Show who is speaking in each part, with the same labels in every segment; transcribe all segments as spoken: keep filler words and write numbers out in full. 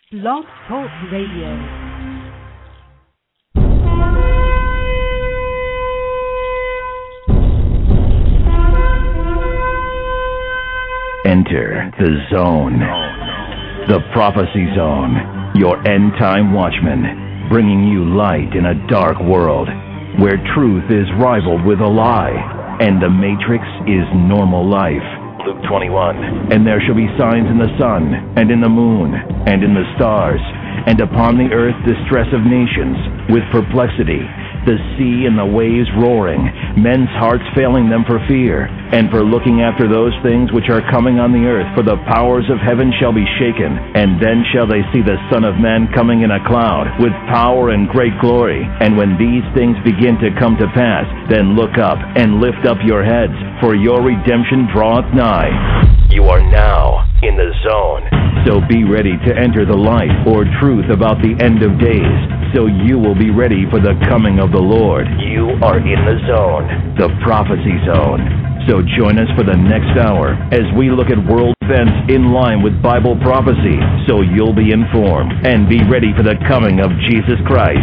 Speaker 1: Blog Talk Radio.
Speaker 2: Enter the zone. The Prophecy Zone. Your end-time watchman, bringing you light in a dark world where truth is rivaled with a lie and the matrix is normal life. Luke twenty-one. And there shall be signs in the sun, and in the moon, and in the stars, and upon the earth distress of nations, with perplexity, the sea and the waves roaring, men's hearts failing them for fear, and for looking after those things which are coming on the earth, for the powers of heaven shall be shaken. And then shall they see the Son of Man coming in a cloud, with power and great glory. And when these things begin to come to pass, then look up and lift up your heads, for your redemption draweth nigh. You are now in the zone. So be ready to enter the light or truth about the end of days, so you will be ready for the coming of the Lord. You are in the zone, the Prophecy Zone. So join us for the next hour as we look at world events in line with Bible prophecy, so you'll be informed and be ready for the coming of Jesus Christ.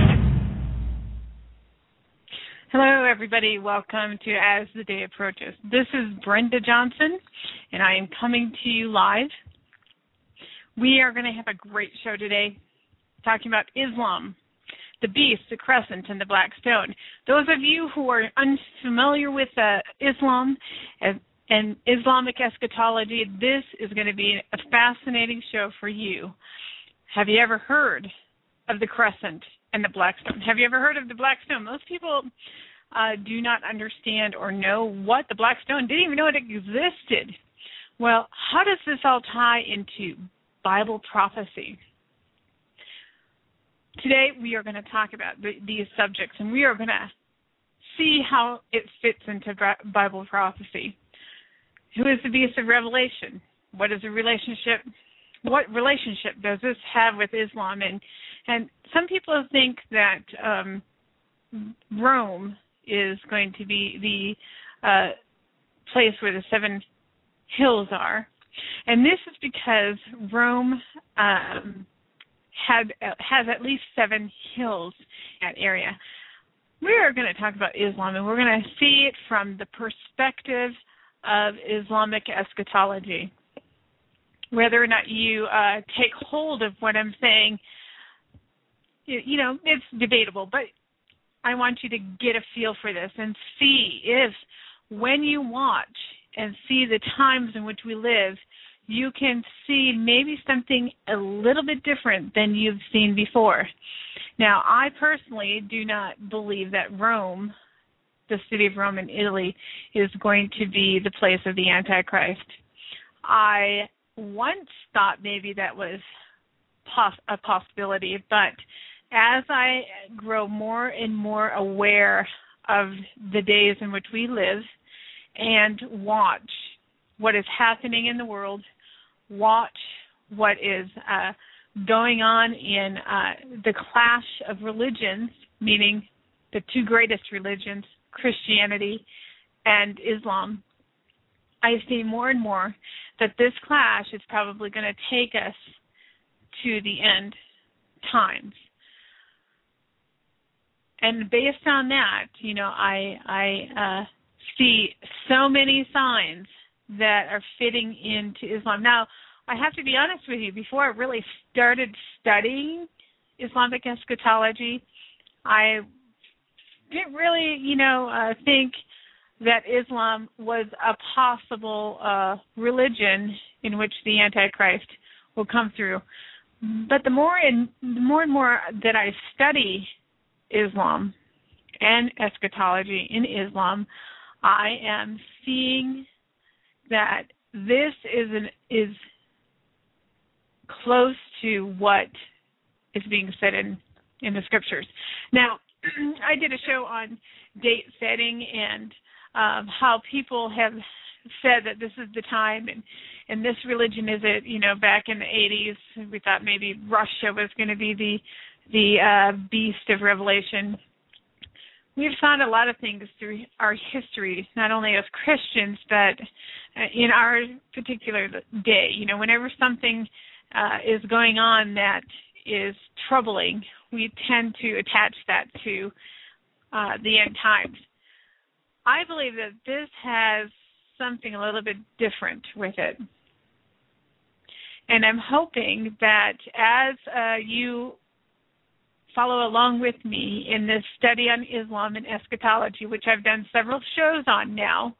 Speaker 3: Hello, everybody. Welcome to As the Day Approaches. This is Brenda Johnson, and I am coming to you live. We are going to have a great show today, talking about Islam, the beast, the crescent, and the black stone. Those of you who are unfamiliar with uh, Islam and, and Islamic eschatology, this is going to be a fascinating show for you. Have you ever heard of the crescent and the black stone? Have you ever heard of the black stone? Most people uh, do not understand or know what the black stone, didn't even know it existed. Well, how does this all tie into Bible prophecy? Today we are going to talk about the, these subjects, and we are going to see how it fits into Bible prophecy. Who is the beast of Revelation? What is the relationship? What relationship does this have with Islam? And and some people think that um, Rome is going to be the uh, place where the seven hills are. And this is because Rome um, had uh, has at least seven hills in that area. We are going to talk about Islam, and we're going to see it from the perspective of Islamic eschatology. Whether or not you uh, take hold of what I'm saying, you, you know, it's debatable, but I want you to get a feel for this and see if when you watch and see the times in which we live, you can see maybe something a little bit different than you've seen before. Now, I personally do not believe that Rome, the city of Rome in Italy, is going to be the place of the Antichrist. I once thought maybe that was poss- a possibility, but as I grow more and more aware of the days in which we live and watch what is happening in the world, watch what is uh, going on in uh, the clash of religions, meaning the two greatest religions, Christianity and Islam, I see more and more that this clash is probably going to take us to the end times. And based on that, you know, I I uh, see so many signs that are fitting into Islam. Now, I have to be honest with you, before I really started studying Islamic eschatology, I didn't really, you know, uh, think that Islam was a possible uh, religion in which the Antichrist will come through. But the more and the more and more that I study Islam and eschatology in Islam, I am seeing that this is an, is close to what is being said in, in the scriptures. Now, I did a show on date setting and um, how people have said that this is the time, and, and this religion is it. You know, back in the eighties, we thought maybe Russia was going to be the the uh, beast of Revelation. We've found a lot of things through our history, not only as Christians, but in our particular day. You know, whenever something uh, is going on that is troubling, we tend to attach that to uh, the end times. I believe that this has something a little bit different with it. And I'm hoping that as uh, you follow along with me in this study on Islam and eschatology, which I've done several shows on now,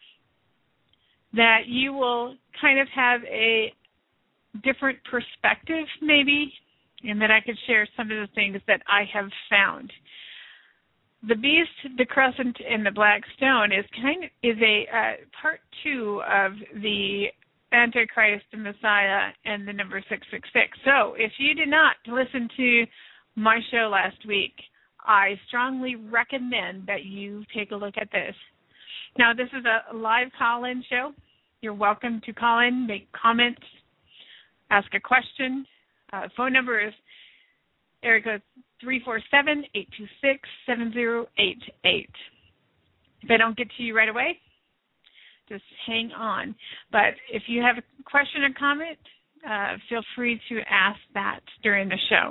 Speaker 3: that you will kind of have a different perspective maybe, and that I could share some of the things that I have found. The beast, the crescent, and the black stone is kind of is a uh, part two of the Antichrist, the Messiah, and the number six six six. So if you did not listen to my show last week, I strongly recommend that you take a look at this. Now, this is a live call-in show. You're welcome to call in, make comments, ask a question. Uh, phone number is area code three four seven, eight two six, seven zero eight eight. If I don't get to you right away, just hang on. But if you have a question or comment, uh, feel free to ask that during the show.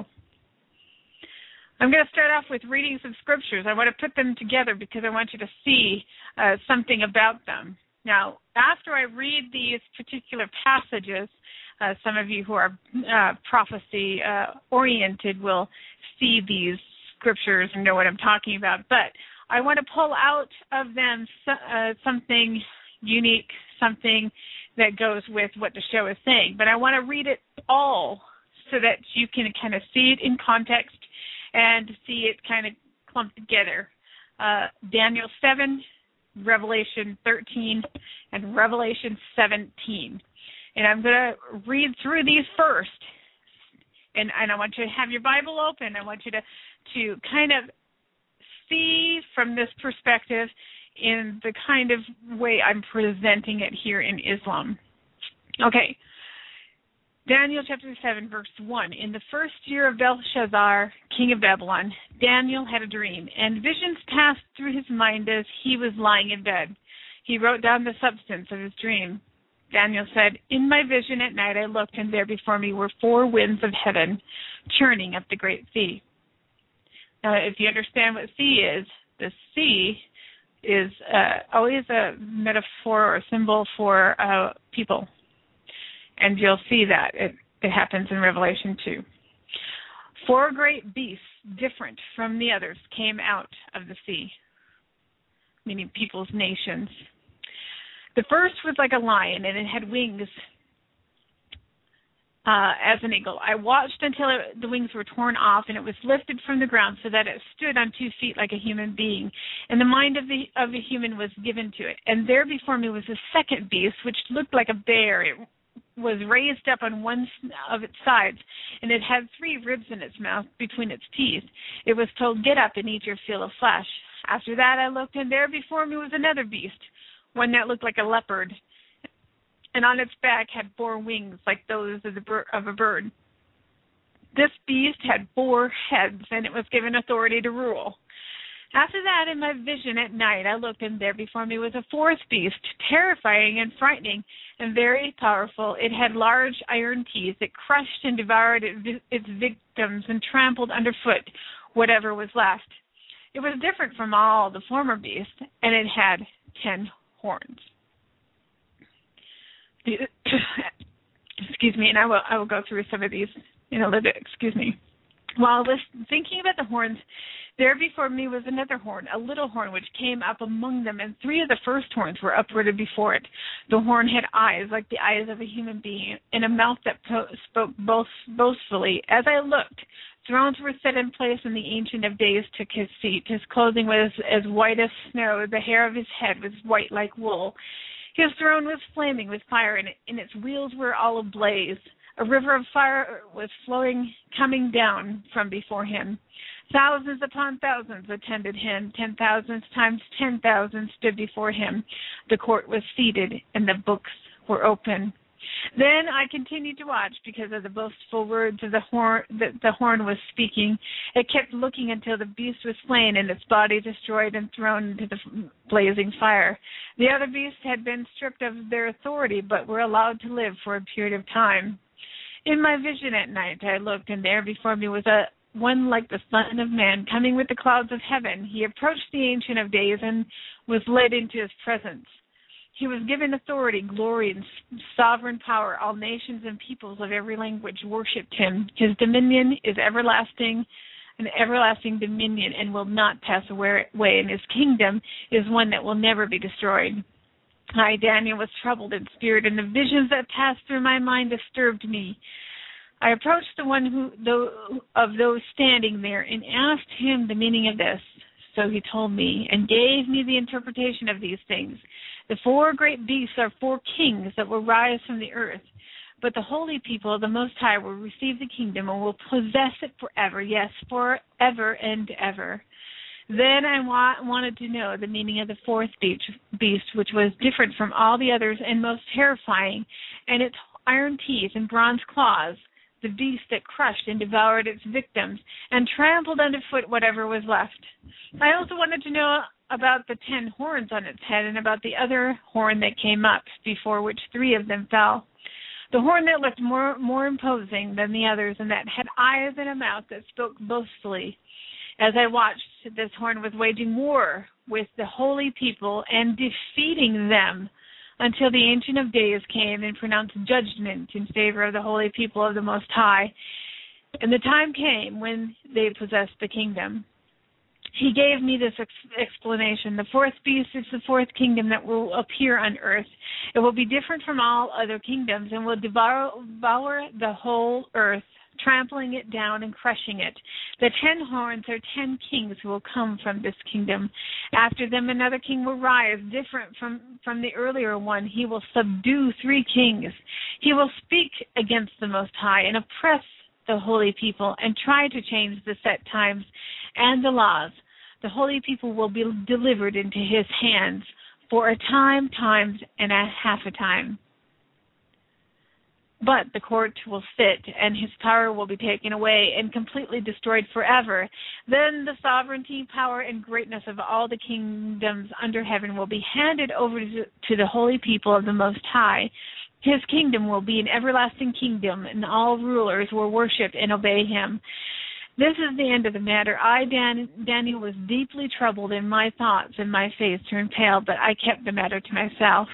Speaker 3: I'm going to start off with reading some scriptures. I want to put them together because I want you to see uh, something about them. Now, after I read these particular passages, uh, some of you who are uh, prophecy-oriented uh, will see these scriptures and know what I'm talking about. But I want to pull out of them so, uh, something unique, something that goes with what the show is saying. But I want to read it all so that you can kind of see it in context and see it kind of clumped together. Uh, Daniel seven, Revelation thirteen, and Revelation seventeen. And I'm going to read through these first. And, and I want you to have your Bible open. I want you to, to kind of see from this perspective in the kind of way I'm presenting it here in Islam. Okay. Daniel chapter seven, verse one. In the first year of Belshazzar, king of Babylon, Daniel had a dream, and visions passed through his mind as he was lying in bed. He wrote down the substance of his dream. Daniel said, in my vision at night I looked, and there before me were four winds of heaven, churning up the great sea. Now, if you understand what sea is, the sea is uh, always a metaphor or a symbol for uh, people. And you'll see that. It, it happens in Revelation two. Four great beasts, different from the others, came out of the sea, meaning people's nations. The first was like a lion, and it had wings uh, as an eagle. I watched until it, the wings were torn off, and it was lifted from the ground so that it stood on two feet like a human being. And the mind of the of a human was given to it. And there before me was a second beast, which looked like a bear. It was raised up on one of its sides, and it had three ribs in its mouth between its teeth. It was told, get up and eat your fill of flesh. After that I looked, and there before me was another beast, one that looked like a leopard, and on its back had four wings like those of, the bir- of a bird. This beast had four heads, and it was given authority to rule. After that, in my vision at night, I looked, and there before me was a fourth beast, terrifying and frightening and very powerful. It had large iron teeth. It crushed and devoured its victims and trampled underfoot whatever was left. It was different from all the former beasts, and it had ten horns. Excuse me, and I will I will go through some of these in a little bit. Excuse me. While thinking about the horns, there before me was another horn, a little horn, which came up among them, and three of the first horns were uprooted before it. The horn had eyes like the eyes of a human being, and a mouth that po- spoke boast- boastfully. As I looked, thrones were set in place, and the Ancient of Days took his seat. His clothing was as white as snow. The hair of his head was white like wool. His throne was flaming with fire, and, it, and its wheels were all ablaze. A river of fire was flowing, coming down from before him. Thousands upon thousands attended him. Ten thousands times ten thousand stood before him. The court was seated, and the books were open. Then I continued to watch because of the boastful words of the horn that the horn was speaking. It kept looking until the beast was slain and its body destroyed and thrown into the blazing fire. The other beasts had been stripped of their authority, but were allowed to live for a period of time. In my vision at night I looked, and there before me was a one like the Son of Man, coming with the clouds of heaven. He approached the Ancient of Days and was led into his presence. He was given authority, glory, and sovereign power. All nations and peoples of every language worshipped him. His dominion is everlasting, an everlasting dominion, and will not pass away, and his kingdom is one that will never be destroyed. I, Daniel, was troubled in spirit, and the visions that passed through my mind disturbed me. I approached the one who, the, of those standing there and asked him the meaning of this. So he told me and gave me the interpretation of these things. The four great beasts are four kings that will rise from the earth, but the holy people of the Most High will receive the kingdom and will possess it forever, yes, forever and ever. Then I wa- wanted to know the meaning of the fourth beast, beast, which was different from all the others and most terrifying, and its iron teeth and bronze claws, the beast that crushed and devoured its victims and trampled underfoot whatever was left. I also wanted to know about the ten horns on its head and about the other horn that came up, before which three of them fell. The horn that looked more, more imposing than the others and that had eyes and a mouth that spoke boastfully. As I watched, this horn was waging war with the holy people and defeating them, until the Ancient of Days came and pronounced judgment in favor of the holy people of the Most High. And the time came when they possessed the kingdom. He gave me this ex- explanation. The fourth beast is the fourth kingdom that will appear on earth. It will be different from all other kingdoms and will devour, devour the whole earth, trampling it down and crushing it. The ten horns are ten kings who will come from this kingdom. After them another king will rise, different from, from the earlier one. He will subdue three kings. He will speak against the Most High and oppress the holy people and try to change the set times and the laws. The holy people will be delivered into his hands for a time, times, and a half a time. But the court will sit, and his power will be taken away and completely destroyed forever. Then the sovereignty, power, and greatness of all the kingdoms under heaven will be handed over to the holy people of the Most High. His kingdom will be an everlasting kingdom, and all rulers will worship and obey him. This is the end of the matter. I, Dan, Daniel, was deeply troubled in my thoughts, and my face turned pale, but I kept the matter to myself.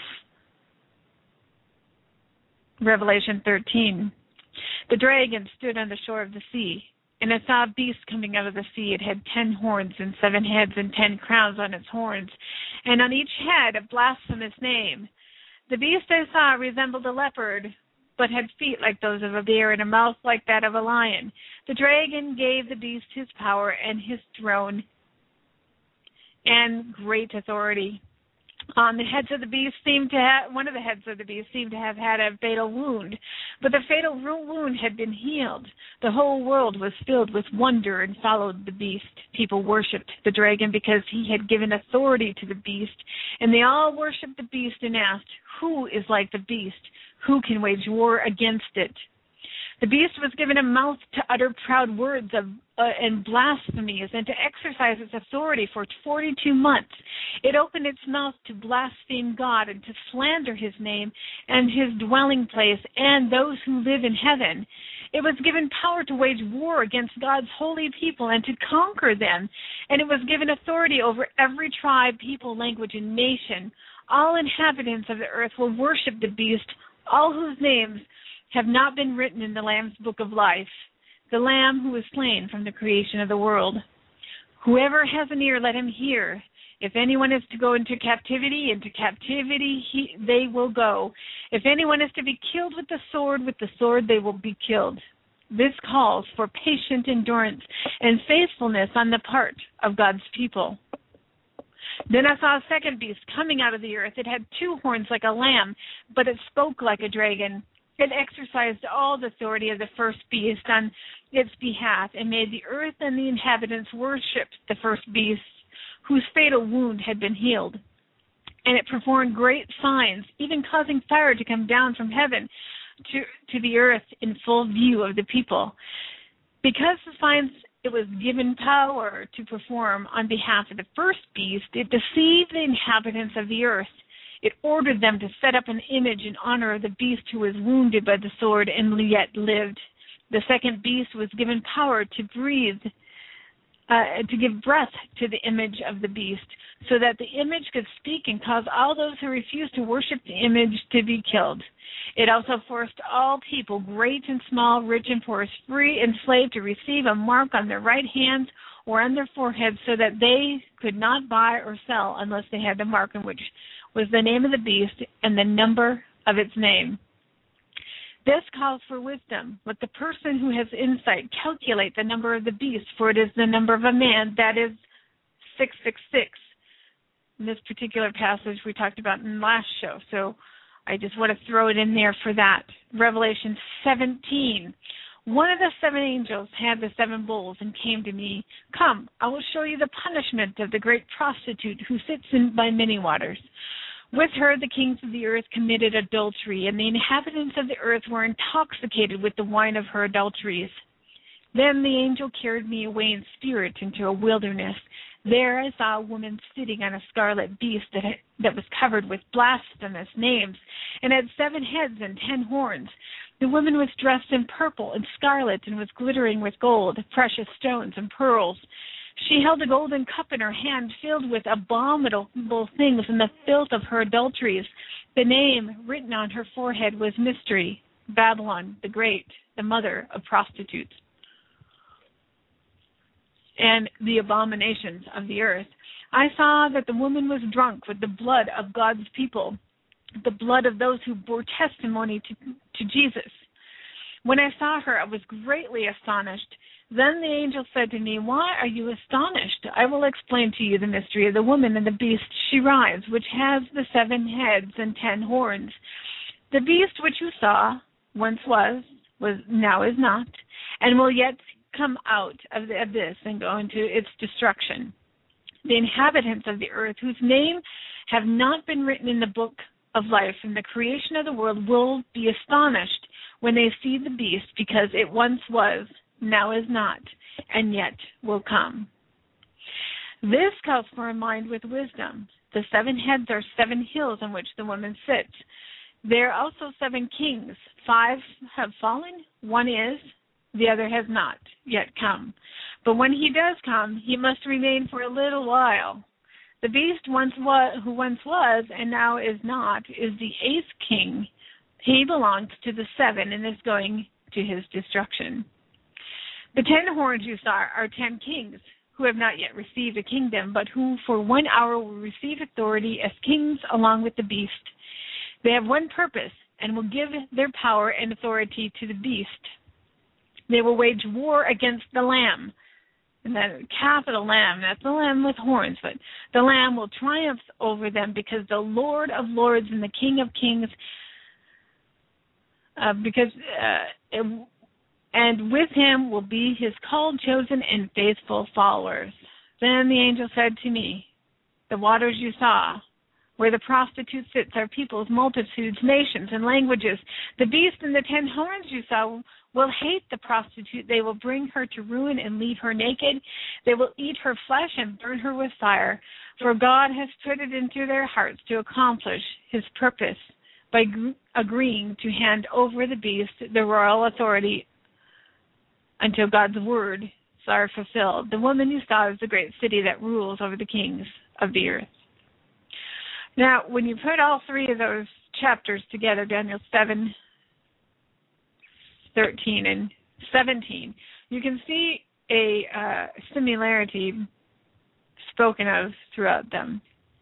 Speaker 3: Revelation thirteen. The dragon stood on the shore of the sea, and I saw a beast coming out of the sea. It had ten horns and seven heads and ten crowns on its horns, and on each head a blasphemous name. The beast I saw resembled a leopard, but had feet like those of a bear and a mouth like that of a lion. The dragon gave the beast his power and his throne and great authority. On the heads of the beast seemed to have, one of the heads of the beast seemed to have had a fatal wound, but the fatal wound had been healed. The whole world was filled with wonder and followed the beast. People worshipped the dragon because he had given authority to the beast, and they all worshipped the beast and asked, "Who is like the beast? Who can wage war against it?" The beast was given a mouth to utter proud words of, uh, and blasphemies and to exercise its authority for forty-two months. It opened its mouth to blaspheme God and to slander his name and his dwelling place and those who live in heaven. It was given power to wage war against God's holy people and to conquer them. And it was given authority over every tribe, people, language, and nation. All inhabitants of the earth will worship the beast, all whose names have not been written in the Lamb's book of life, the Lamb who was slain from the creation of the world. Whoever has an ear, let him hear. If anyone is to go into captivity, into captivity he, they will go. If anyone is to be killed with the sword, with the sword they will be killed. This calls for patient endurance and faithfulness on the part of God's people. Then I saw a second beast coming out of the earth. It had two horns like a lamb, but it spoke like a dragon. It exercised all the authority of the first beast on its behalf and made the earth and the inhabitants worship the first beast, whose fatal wound had been healed. And it performed great signs, even causing fire to come down from heaven to, to the earth in full view of the people. Because the signs it was given power to perform on behalf of the first beast, it deceived the inhabitants of the earth. It ordered them to set up an image in honor of the beast who was wounded by the sword and yet lived. The second beast was given power to breathe, uh, to give breath to the image of the beast, so that the image could speak and cause all those who refused to worship the image to be killed. It also forced all people, great and small, rich and poor, free and slave, to receive a mark on their right hands or on their foreheads, so that they could not buy or sell unless they had the mark, in which was the name of the beast and the number of its name. This calls for wisdom. Let the person who has insight calculate the number of the beast, for it is the number of a man, that is six six six. In this particular passage we talked about in the last show, so I just want to throw it in there for that. Revelation seventeen. One of the seven angels had the seven bowls and came to me. Come, I will show you the punishment of the great prostitute who sits in by many waters. With her the kings of the earth committed adultery, and the inhabitants of the earth were intoxicated with the wine of her adulteries. Then the angel carried me away in spirit into a wilderness. There I saw a woman sitting on a scarlet beast that, had, that was covered with blasphemous names and had seven heads and ten horns. The woman was dressed in purple and scarlet and was glittering with gold, precious stones, and pearls. She held a golden cup in her hand filled with abominable things and the filth of her adulteries. The name written on her forehead was Mystery, Babylon the Great, the mother of prostitutes, and the abominations of the earth. I saw that the woman was drunk with the blood of God's people, the blood of those who bore testimony to, to Jesus. When I saw her, I was greatly astonished. Then the angel said to me, Why are you astonished? I will explain to you the mystery of the woman and the beast she rides, which has the seven heads and ten horns. The beast which you saw once was, was now is not, and will yet come out of the abyss and go into its destruction. The inhabitants of the earth, whose name have not been written in the book of life from the creation of the world, will be astonished when they see the beast, because it once was, now is not, and yet will come. This calls for a mind with wisdom. The seven heads are seven hills on which the woman sits. There are also seven kings. Five have fallen, one is, the other has not yet come. But when he does come, he must remain for a little while. The beast once was, who once was and now is not, is the eighth king. He belongs to the seven and is going to his destruction. The ten horns you saw are ten kings who have not yet received a kingdom, but who for one hour will receive authority as kings along with the beast. They have one purpose and will give their power and authority to the beast. They will wage war against the Lamb. And that capital Lamb, that's the Lamb with horns, but the Lamb will triumph over them, because the Lord of Lords and the King of Kings, uh, because uh, it, and with him will be his called, chosen, and faithful followers. Then the angel said to me, the waters you saw, where the prostitute sits, are peoples, multitudes, nations, and languages. The beast and the ten horns you saw will hate the prostitute. They will bring her to ruin and leave her naked. They will eat her flesh and burn her with fire. For God has put it into their hearts to accomplish his purpose by gr- agreeing to hand over the beast the royal authority until God's words are fulfilled. The woman you saw is the great city that rules over the kings of the earth. Now, when you put all three of those chapters together, Daniel seven, thirteen, and seventeen, you can see a uh, similarity spoken of throughout them.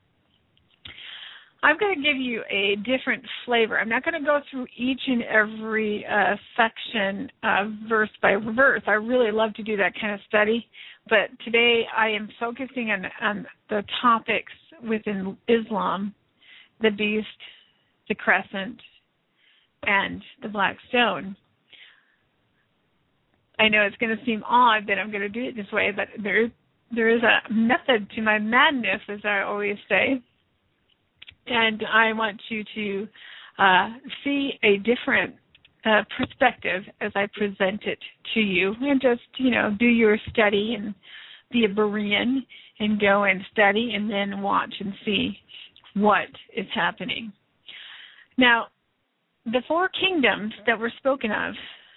Speaker 3: I'm going to give you a different flavor. I'm not going to go through each and every uh, section uh, verse by verse. I really love to do that kind of study, but today I am focusing on, on the topics within Islam: the beast, the crescent, and the black stone. I know it's going to seem odd that I'm going to do it this way, but there, there is a method to my madness, as I always say. And I want you to uh, see a different uh, perspective as I present it to you. And just, you know, do your study and be a Berean and go and study and then watch and see what is happening. Now, the four kingdoms that were spoken of,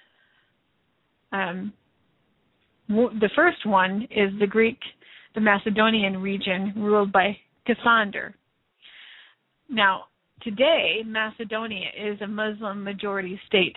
Speaker 3: um, w- the first one is the Greek, the Macedonian region ruled by Cassander. Now, today, Macedonia is a Muslim majority state.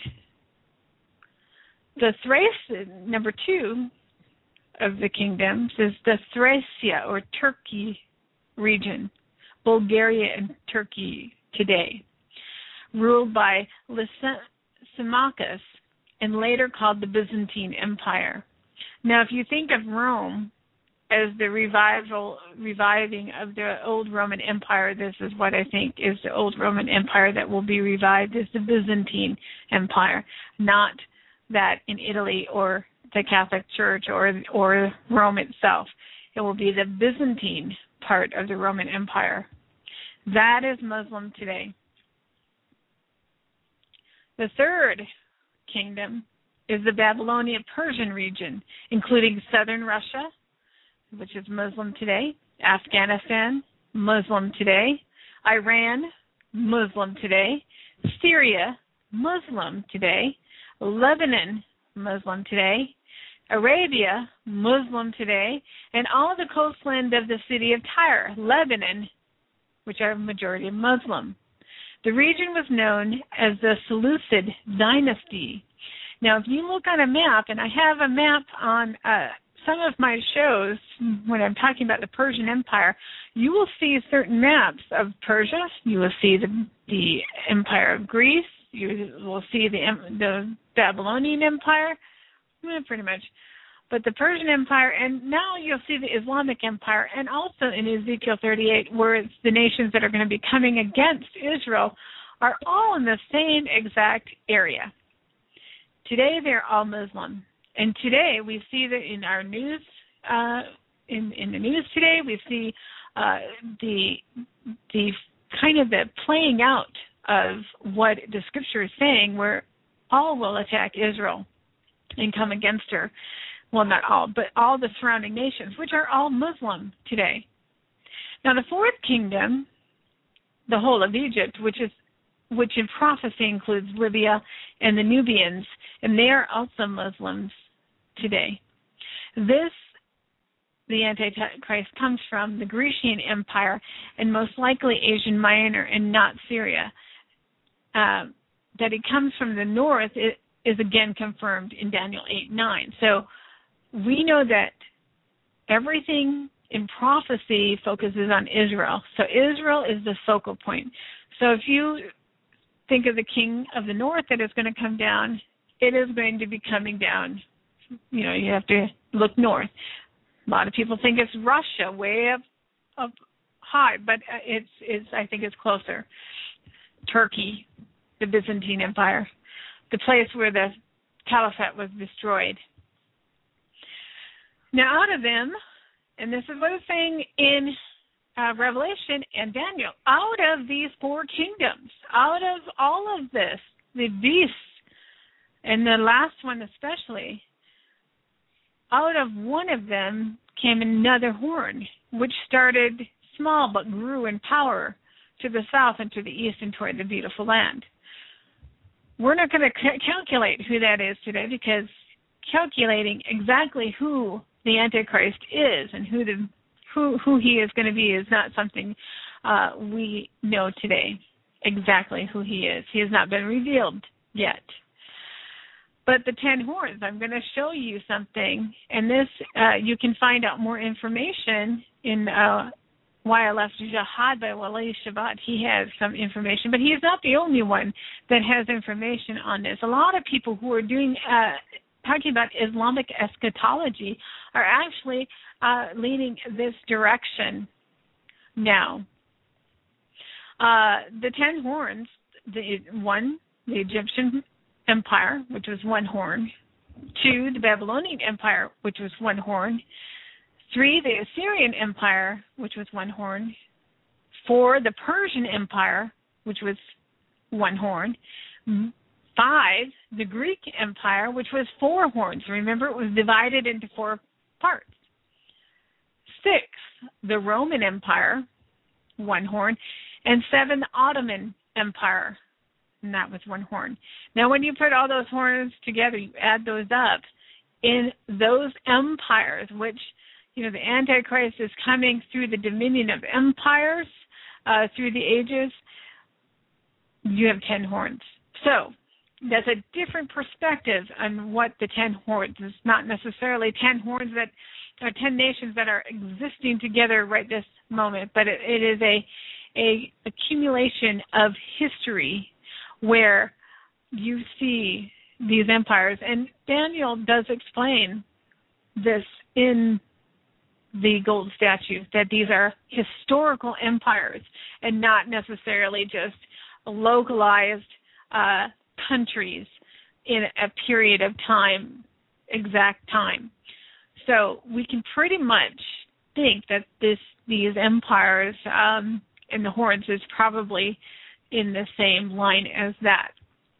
Speaker 3: The Thrace, number two of the kingdoms, is the Thracia or Turkey region, Bulgaria and Turkey today, ruled by Lysimachus and later called the Byzantine Empire. Now, if you think of Rome as the revival, reviving of the old Roman Empire, this is what I think is the old Roman Empire that will be revived, is the Byzantine Empire, not that in Italy or the Catholic Church or or Rome itself. It will be the Byzantine part of the Roman Empire. That is Muslim today. The third kingdom is the Babylonia-Persian region, including southern Russia, which is Muslim today, Afghanistan, Muslim today, Iran, Muslim today, Syria, Muslim today, Lebanon, Muslim today, Arabia, Muslim today, and all the coastland of the city of Tyre, Lebanon, which are a majority Muslim. The region was known as the Seleucid dynasty. Now, if you look on a map, and I have a map on uh, some of my shows when I'm talking about the Persian Empire, you will see certain maps of Persia. You will see the, the Empire of Greece. You will see the the Babylonian Empire, eh, pretty much. But the Persian Empire, and now you'll see the Islamic Empire, and also in Ezekiel thirty-eight, where it's the nations that are going to be coming against Israel, are all in the same exact area. Today, they're all Muslim. And today, we see that in our news, uh, in, in the news today, we see uh, the the kind of the playing out of what the Scripture is saying, where all will attack Israel and come against her. Well, not all, but all the surrounding nations, which are all Muslim today. Now, the fourth kingdom, the whole of Egypt, which is which in prophecy includes Libya and the Nubians, and they are also Muslims today. This, the Antichrist, comes from the Grecian Empire and most likely Asian Minor and not Syria. Uh, that it comes from the north it is again confirmed in Daniel eight nine. So we know that everything in prophecy focuses on Israel. So Israel is the focal point. So if you think of the king of the north that is going to come down, it is going to be coming down. You know, you have to look north. A lot of people think it's Russia, way up, up high, but it's, it's I think it's closer. Turkey, the Byzantine Empire, the place where the Caliphate was destroyed. Now, out of them, and this is what it's saying in uh, Revelation and Daniel, out of these four kingdoms, out of all of this, the beasts, and the last one especially, out of one of them came another horn, which started small but grew in power to the south and to the east and toward the beautiful land. We're not going to c- calculate who that is today, because calculating exactly who the Antichrist is and who the who who he is going to be is not something uh, we know today. Exactly who he is. He has not been revealed yet. But the ten horns, I'm going to show you something, and this uh, you can find out more information in uh, Why I Left Jihad by Wali Shabbat. He has some information, but he is not the only one that has information on this. A lot of people who are doing uh, talking about Islamic eschatology are actually uh, leaning this direction now. Uh, the ten horns, the one, the Egyptian Empire, which was one horn. Two, the Babylonian Empire, which was one horn. Three, the Assyrian Empire, which was one horn. Four, the Persian Empire, which was one horn. Five, the Greek Empire, which was four horns. Remember, it was divided into four parts. Six, the Roman Empire, one horn. and seven the Ottoman Empire, and that was one horn. Now, when you put all those horns together, you add those up, in those empires, which, you know, the Antichrist is coming through the dominion of empires uh, through the ages, you have ten horns. So that's a different perspective on what the ten horns. It's not necessarily ten horns that are ten nations that are existing together right this moment, but it, it is a a accumulation of history where you see these empires. And Daniel does explain this in the gold statue, that these are historical empires and not necessarily just localized uh, countries in a period of time, exact time. So we can pretty much think that this these empires um, and the horns is probably in the same line as that.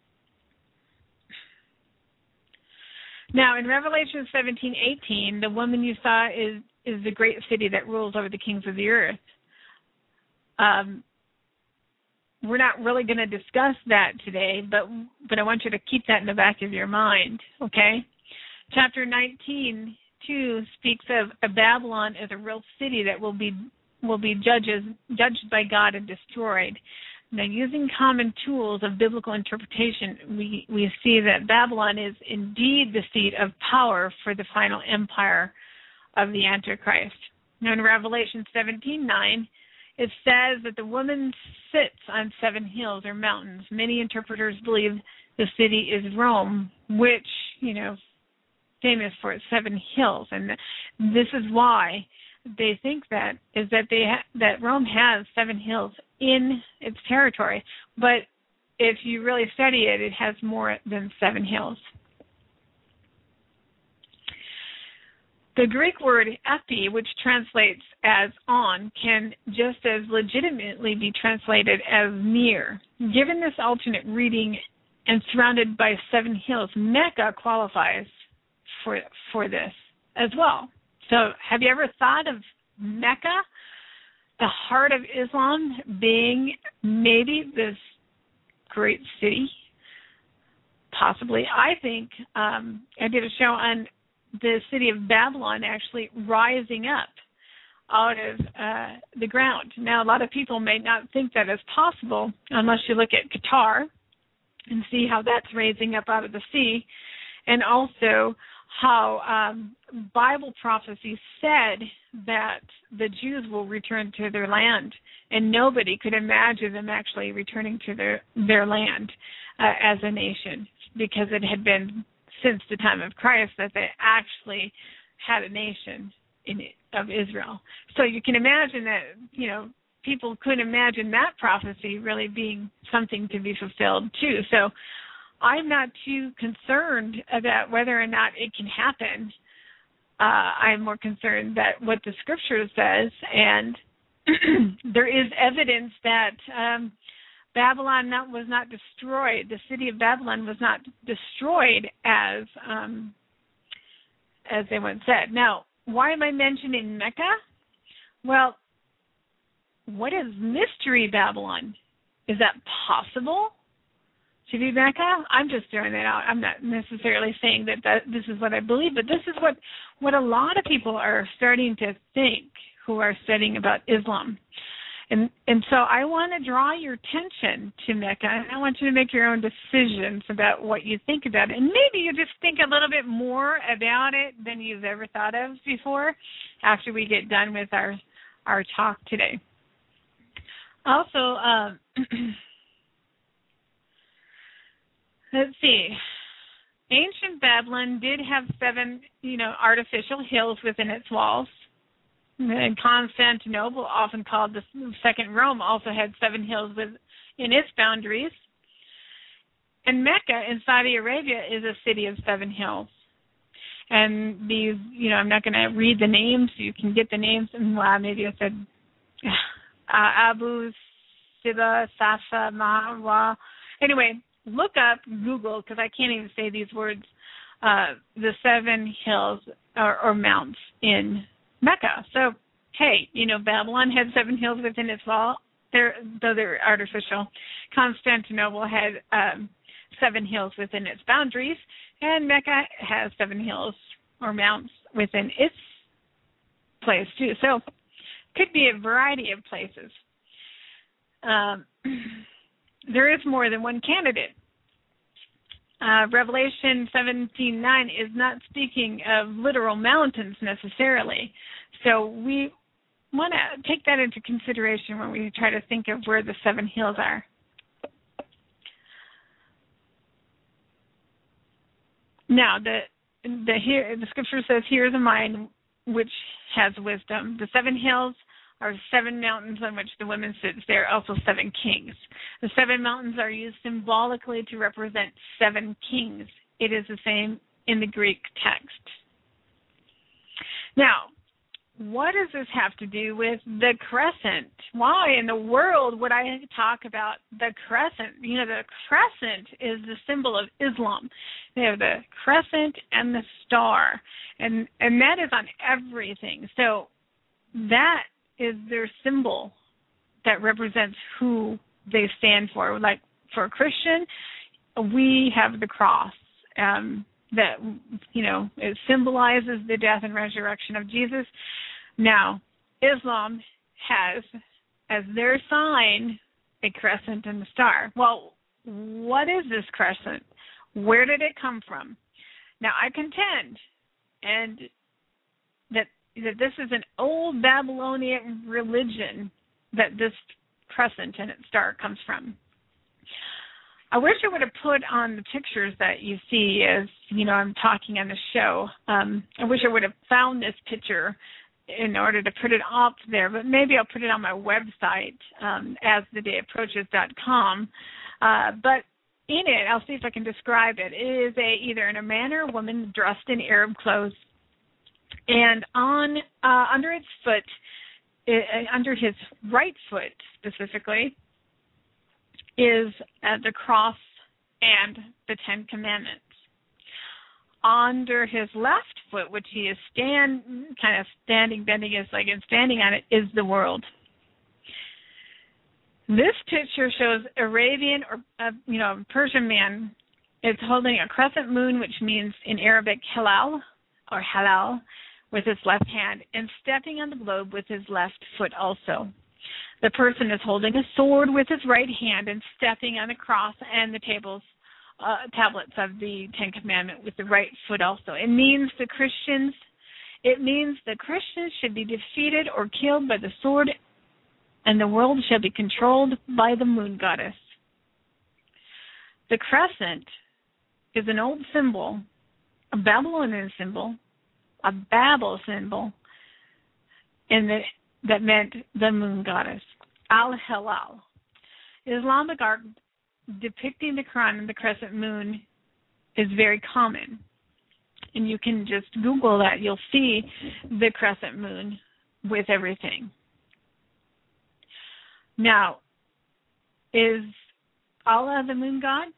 Speaker 3: Now, in Revelation seventeen eighteen, the woman you saw is, is the great city that rules over the kings of the earth. Um, we're not really going to discuss that today, but but I want you to keep that in the back of your mind, okay? Chapter nineteen, two speaks of a Babylon as a real city that will be will be judges, judged by God and destroyed. Now, using common tools of biblical interpretation, we, we see that Babylon is indeed the seat of power for the final empire of the Antichrist. Now, in Revelation seventeen nine, it says that the woman sits on seven hills or mountains. Many interpreters believe the city is Rome, which, you know, famous for its seven hills. And this is why they think that, is that they ha- that Rome has seven hills in its territory. But if you really study it, it has more than seven hills. The Greek word epi, which translates as on, can just as legitimately be translated as near. Given this alternate reading and surrounded by seven hills, Mecca qualifies for for this as well. So have you ever thought of Mecca, the heart of Islam, being maybe this great city? Possibly. I think um, I did a show on the city of Babylon actually rising up out of uh, the ground. Now, a lot of people may not think that is possible unless you look at Qatar and see how that's raising up out of the sea, and also how um, Bible prophecy said that the Jews will return to their land, and nobody could imagine them actually returning to their, their land uh, as a nation, because it had been since the time of Christ that they actually had a nation in of Israel. So you can imagine that, you know, people couldn't imagine that prophecy really being something to be fulfilled too. So I'm not too concerned about whether or not it can happen. Uh, I'm more concerned that what the scripture says, and there is evidence that um, Babylon not, was not destroyed. The city of Babylon was not destroyed as um, as they once said. Now, why am I mentioning Mecca? Well, what is Mystery Babylon? Is that possible to be Mecca? I'm just throwing that out. I'm not necessarily saying that, that this is what I believe, but this is what, what a lot of people are starting to think who are studying about Islam. And and so I want to draw your attention to Mecca, and I want you to make your own decisions about what you think about it. And maybe you just think a little bit more about it than you've ever thought of before after we get done with our, our talk today. Also, um, let's see. Ancient Babylon did have seven, you know, artificial hills within its walls. And Constantinople, often called the Second Rome, also had seven hills within its boundaries. And Mecca in Saudi Arabia is a city of seven hills. And these, you know, I'm not going to read the names. You can get the names. And well, maybe I said uh, Abu Siba, Safa, Marwa. Anyway, look up, Google, because I can't even say these words, uh, the seven hills or, or mounts in Mecca. So, hey, you know, Babylon had seven hills within its wall. they're, though they're artificial. Constantinople had um, seven hills within its boundaries, and Mecca has seven hills or mounts within its place too. So could be a variety of places. Um, there is more than one candidate. Uh, Revelation seventeen nine is not speaking of literal mountains necessarily. So we want to take that into consideration when we try to think of where the seven hills are. Now, the the here the scripture says, "Here is a mind which has wisdom." The seven hills are seven mountains on which the women sit. There are also seven kings. The seven mountains are used symbolically to represent seven kings. It is the same in the Greek text. Now, what does this have to do with the crescent? Why in the world would I talk about the crescent? You know, the crescent is the symbol of Islam. They have the crescent and the star, and and that is on everything. So that is their symbol that represents who they stand for. Like for a Christian, we have the cross. Um, that, you know, it symbolizes the death and resurrection of Jesus. Now, Islam has as their sign a crescent and a star. Well, what is this crescent? Where did it come from? Now, I contend and that that this is an old Babylonian religion that this crescent and its star comes from. I wish I would have put on the pictures that you see as, you know, I'm talking on the show. Um, I wish I would have found this picture in order to put it up there, but maybe I'll put it on my website, um, as the day approaches dot com. Uh, but in it, I'll see if I can describe it. It is a, either a man or a woman dressed in Arab clothes, and on uh, under its foot, uh, under his right foot specifically, is uh, the cross and the Ten Commandments. Under his left foot, which he is stand kind of standing, bending his leg and standing on it, is the world. This picture shows Arabian or uh, you know Persian man. It's holding a crescent moon, which means in Arabic halal or halal, with his left hand, and stepping on the globe with his left foot also. The person is holding a sword with his right hand and stepping on the cross and the tables, uh, tablets of the Ten Commandments with the right foot also. It means the Christians, it means the Christians should be defeated or killed by the sword, and the world shall be controlled by the moon goddess. The crescent is an old symbol, a Babylonian symbol, a Babel symbol, and the, that meant the moon goddess, Al-Hilal. Islamic art depicting the Quran and the crescent moon is very common. And you can just Google that. You'll see the crescent moon with everything. Now, is Allah the moon god?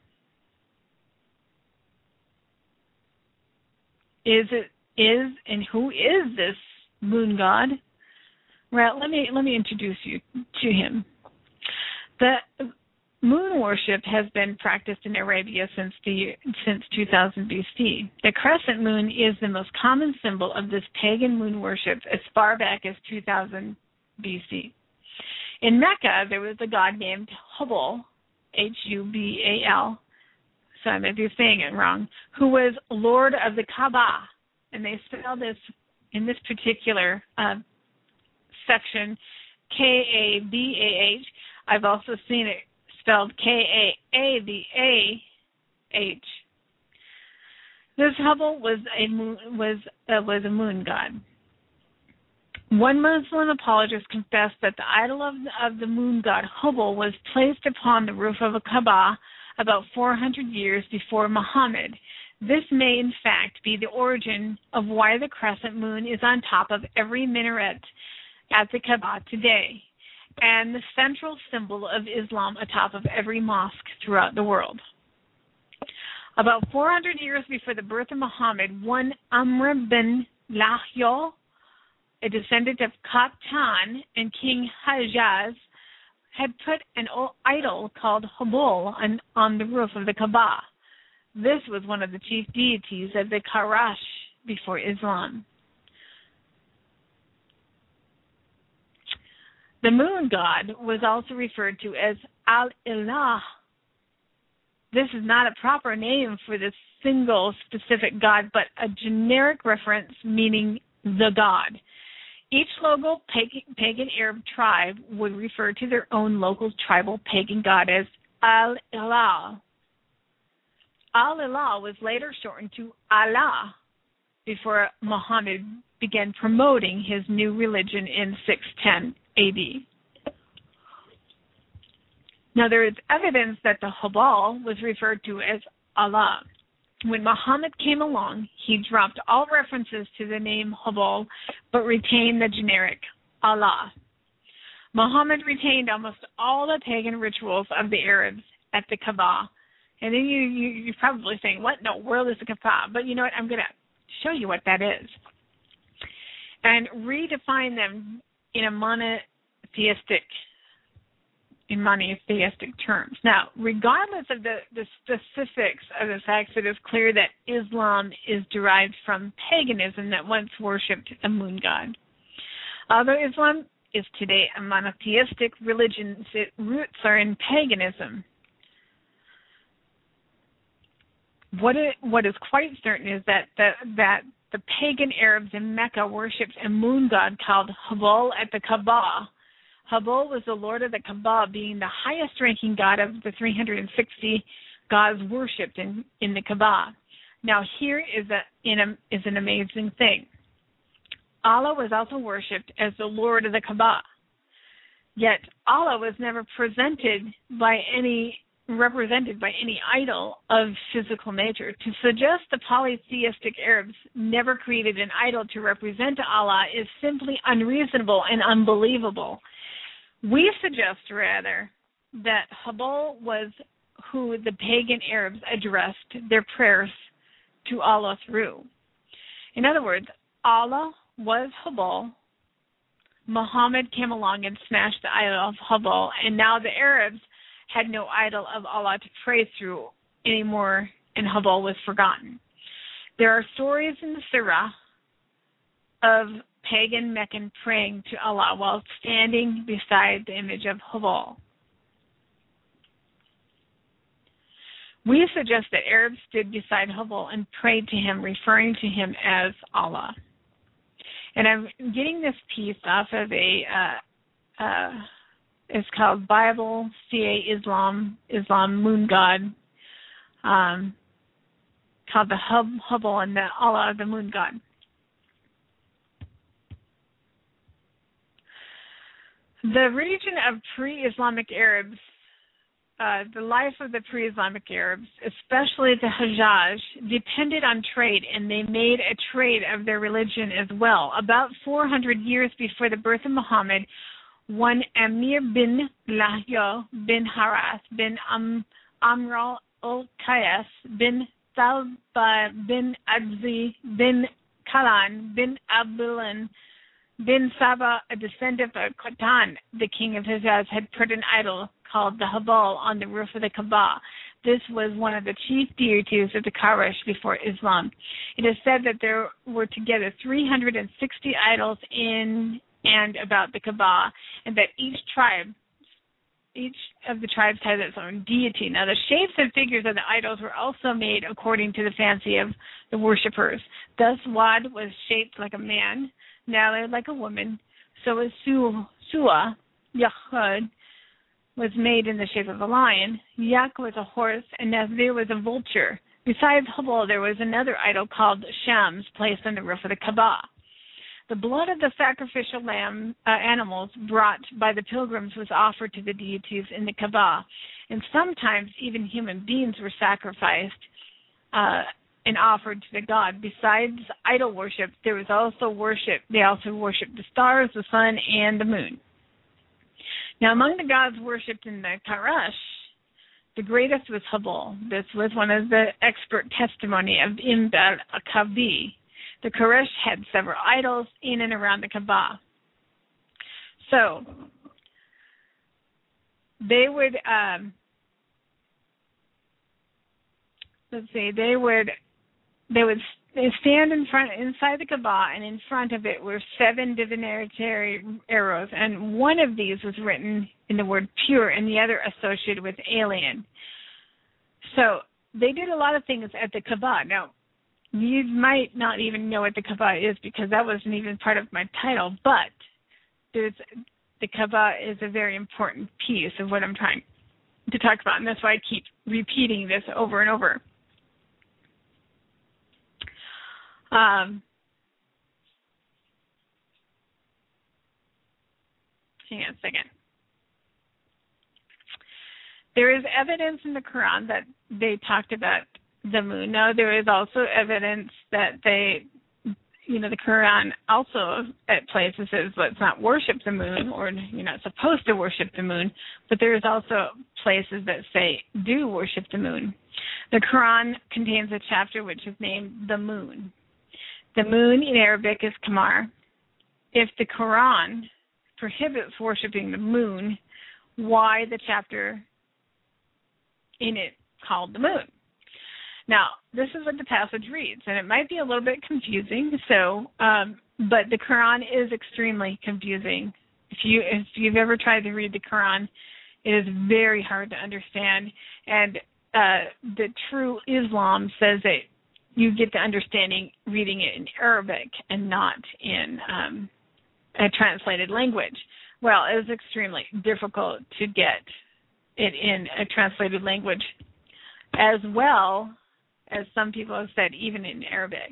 Speaker 3: Is it is and who is this moon god? Well, let me let me introduce you to him. The moon worship has been practiced in Arabia since the since two thousand B C. The crescent moon is the most common symbol of this pagan moon worship as far back as two thousand B C. In Mecca, there was a god named Hubal, H U B A L, so I may be saying it wrong, who was Lord of the Kaaba. And they spell this in this particular uh, section, K A B A H. I've also seen it spelled K A A B A H. This Hubal was a moon, was uh, was a moon god. One Muslim apologist confessed that the idol of, of the moon god Hubal was placed upon the roof of a Kaaba about four hundred years before Muhammad. This may, in fact, be the origin of why the crescent moon is on top of every minaret at the Kaaba today, and the central symbol of Islam atop of every mosque throughout the world. About four hundred years before the birth of Muhammad, one Amr bin Lahyo, a descendant of Qaptan and King Hajjaz, had put an old idol called Hubal on, on the roof of the Kaaba. This was one of the chief deities of the Quraysh before Islam. The moon god was also referred to as Al-Ilah. This is not a proper name for this single specific god, but a generic reference meaning the god. Each local pagan, pagan Arab tribe would refer to their own local tribal pagan god as Al-Ilah. Al-Ilah was later shortened to Allah before Muhammad began promoting his new religion in six ten A D. Now, there is evidence that the Hubal was referred to as Allah. When Muhammad came along, he dropped all references to the name Hubal, but retained the generic Allah. Muhammad retained almost all the pagan rituals of the Arabs at the Kaaba. And then you, you, you're probably saying, what in the world is the Kaaba? But you know what? I'm going to show you what that is. And redefine them in a monotheistic in monotheistic terms. Now, regardless of the, the specifics of the facts, it is clear that Islam is derived from paganism that once worshipped a moon god. Although Islam is today a monotheistic religion, its roots are in paganism. What, it, what is quite certain is that the, that the pagan Arabs in Mecca worshipped a moon god called Hubal at the Kaaba. Hubal was the lord of the Kaaba, being the highest-ranking god of the three hundred sixty gods worshipped in, in the Kaaba. Now, here is, a, in a, is an amazing thing. Allah was also worshipped as the lord of the Kaaba. Yet, Allah was never presented by any, represented by any idol of physical nature. To suggest the polytheistic Arabs never created an idol to represent Allah is simply unreasonable and unbelievable. We suggest, rather, that Hubal was who the pagan Arabs addressed their prayers to Allah through. In other words, Allah was Hubal. Muhammad came along and smashed the idol of Hubal, and now the Arabs had no idol of Allah to pray through anymore, and Hubal was forgotten. There are stories in the Surah of pagan Meccan praying to Allah while standing beside the image of Hubal. We suggest that Arabs stood beside Hubal and prayed to him, referring to him as Allah. And I'm getting this piece off of a, uh, uh, it's called Bible, C A Islam, Islam Moon God, um, called the Hub, Hubal and the Allah, the Moon God. The region of pre-Islamic Arabs, uh, the life of the pre-Islamic Arabs, especially the Hajjaj, depended on trade, and they made a trade of their religion as well. About four hundred years before the birth of Muhammad, one Amir bin Lahyo bin Haras bin Am, Amr al-Qais bin Talba bin Adzi bin Kalan bin Abdullah bin Saba, a descendant of Qatan, the king of Hijaz, had put an idol called the Hubal on the roof of the Kaaba. This was one of the chief deities of the Quraysh before Islam. It is said that there were together three hundred sixty idols in and about the Kaaba, and that each tribe, each of the tribes had its own deity. Now, the shapes and figures of the idols were also made according to the fancy of the worshippers. Thus, Wad was shaped like a man, Nala like a woman, so was Suwa, Yahud, was made in the shape of a lion, Yak was a horse, and Nazir was a vulture. Besides Hubal, there was another idol called Shams placed on the roof of the Kaaba. The blood of the sacrificial lamb uh, animals brought by the pilgrims was offered to the deities in the Kaaba, and sometimes even human beings were sacrificed uh, and offered to the god. Besides idol worship, there was also worship. They also worshipped the stars, the sun, and the moon. Now, among the gods worshipped in the Quraysh, the greatest was Hubal. This was one of the expert testimony of Ibn al-Kabi. The Quraysh had several idols in and around the Kaaba. So, they would, um, let's see, they would, they would stand in front, inside the Kaaba, and in front of it were seven divinatory arrows, and one of these was written in the word pure, and the other associated with alien. So they did a lot of things at the Kaaba. Now, you might not even know what the Kaaba is because that wasn't even part of my title, but there's the Kaaba is a very important piece of what I'm trying to talk about, and that's why I keep repeating this over and over. Um, hang on a second. There is evidence in the Quran that they talked about the moon. Now, there is also evidence that they, you know, the Quran also at places says let's not worship the moon, or you're not supposed to worship the moon, but there is also places that say do worship the moon. The Quran contains a chapter which is named the moon. The moon in Arabic is Qamar. If the Quran prohibits worshiping the moon, why the chapter in it called the moon? Now, this is what the passage reads, and it might be a little bit confusing. So, um, but the Quran is extremely confusing. If you if you've ever tried to read the Quran, it is very hard to understand. And uh, the true Islam says that you get the understanding reading it in Arabic and not in um, a translated language. Well, it was extremely difficult to get it in a translated language, as well as some people have said, even in Arabic.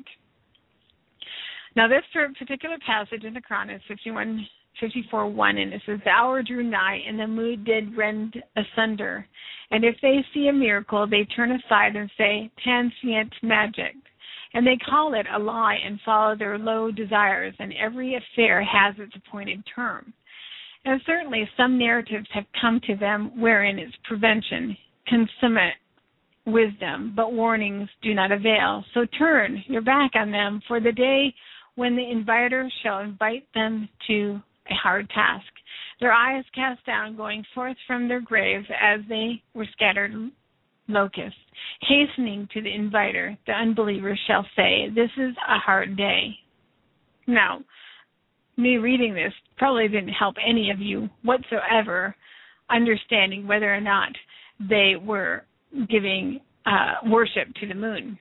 Speaker 3: Now, this particular passage in the Quran is fifty-one, fifty-four one, and it says, the hour drew nigh, and the moon did rend asunder. And if they see a miracle, they turn aside and say, transient magic. And they call it a lie and follow their low desires, and every affair has its appointed term. And certainly some narratives have come to them wherein its prevention, consummate wisdom, but warnings do not avail. So turn your back on them for the day when the inviter shall invite them to a hard task. Their eyes cast down, going forth from their graves as they were scattered locusts. Hastening to the inviter, the unbelievers shall say, this is a hard day. Now, me reading this probably didn't help any of you whatsoever understanding whether or not they were giving uh, worship to the moon.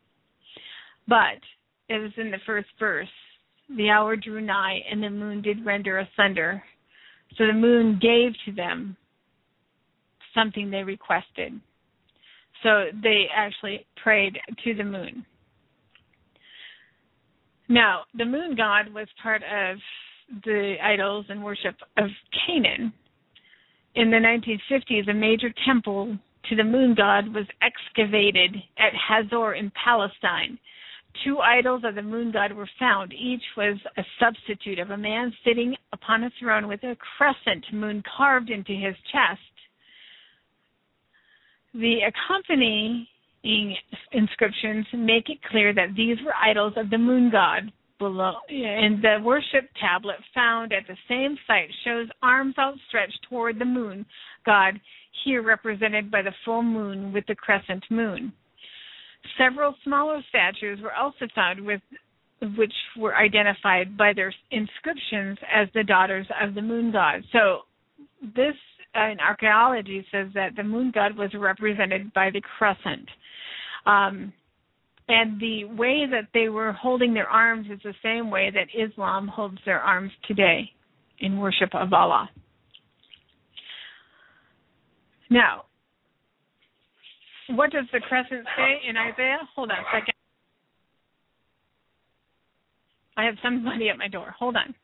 Speaker 3: But it was in the first verse, the hour drew nigh, and the moon did render asunder. So the moon gave to them something they requested. So they actually prayed to the moon. Now, the moon god was part of the idols and worship of Canaan. In the nineteen fifties, a major temple to the moon god was excavated at Hazor in Palestine. Two idols of the moon god were found. Each was a substitute of a man sitting upon a throne with a crescent moon carved into his chest. The accompanying inscriptions make it clear that these were idols of the moon god. Below, and the worship tablet found at the same site shows arms outstretched toward the moon god, here represented by the full moon with the crescent moon. Several smaller statues were also found, with which were identified by their inscriptions as the daughters of the moon god. So this uh, in archaeology says that the moon god was represented by the crescent. Um, and the way that they were holding their arms is the same way that Islam holds their arms today in worship of Allah. Now, what does the crescent say in Isaiah? Hold on a second. I have somebody at my door. Hold on.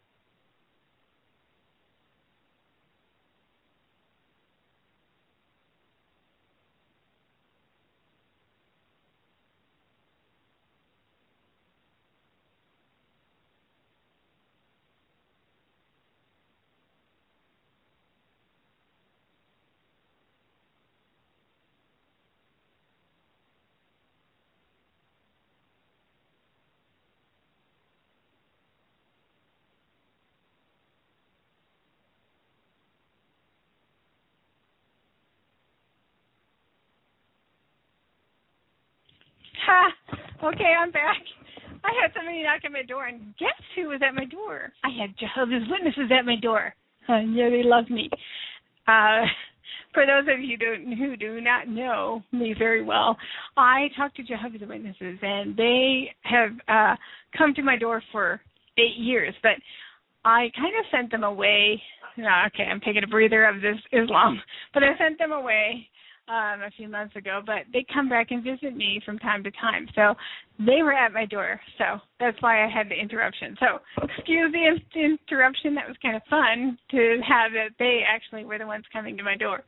Speaker 3: Okay, I'm back. I had somebody knock at my door, and guess who was at my door? I had Jehovah's Witnesses at my door. Uh, yeah, they love me. Uh, for those of you who, don't, who do not know me very well, I talk to Jehovah's Witnesses, and they have uh, come to my door for eight years, but I kind of sent them away. No, okay, I'm taking a breather of this Islam, but I sent them away um, a few months ago, but they come back and visit me from time to time. So they were at my door, so that's why I had the interruption. So excuse the in- interruption. That was kind of fun to have that they actually were the ones coming to my door.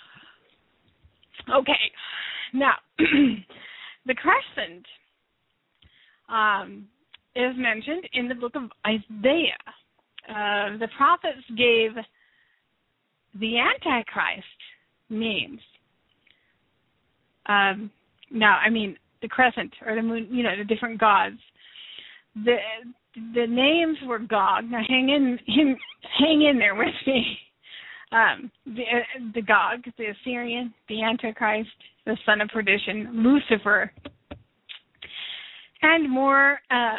Speaker 3: Okay, now the crescent um, is mentioned in the book of Isaiah. Uh, the prophets gave the Antichrist names. Um, now, I mean, the crescent or the moon, you know, the different gods. The the names were Gog. Now, hang in, hang, hang in there with me. Um, the, the Gog, the Assyrian, the Antichrist, the son of perdition, Lucifer, and more. Uh,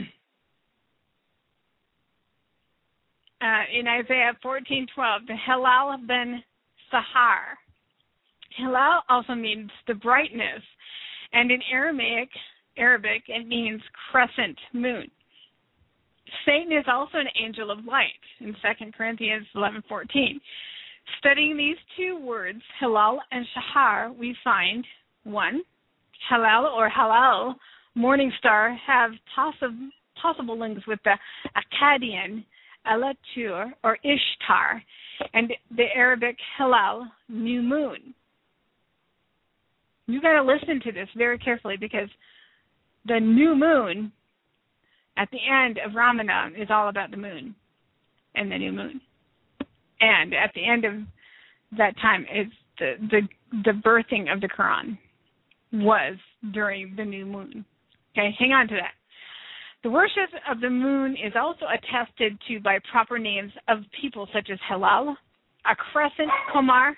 Speaker 3: uh, in Isaiah fourteen twelve, the Helal ben Sahar. Hilal also means the brightness, and in Aramaic, Arabic, it means crescent moon. Satan is also an angel of light in Second Corinthians eleven fourteen. Studying these two words, Hilal and Shahar, we find, one, Halal or Halal, morning star, have possi- possible links with the Akkadian, Alatur, or Ishtar, and the Arabic Hilal, new moon. You got to listen to this very carefully because the new moon at the end of Ramadan is all about the moon and the new moon. And at the end of that time is the the, the birthing of the Quran was during the new moon. Okay, hang on to that. The worship of the moon is also attested to by proper names of people such as Halal, a crescent, Komar,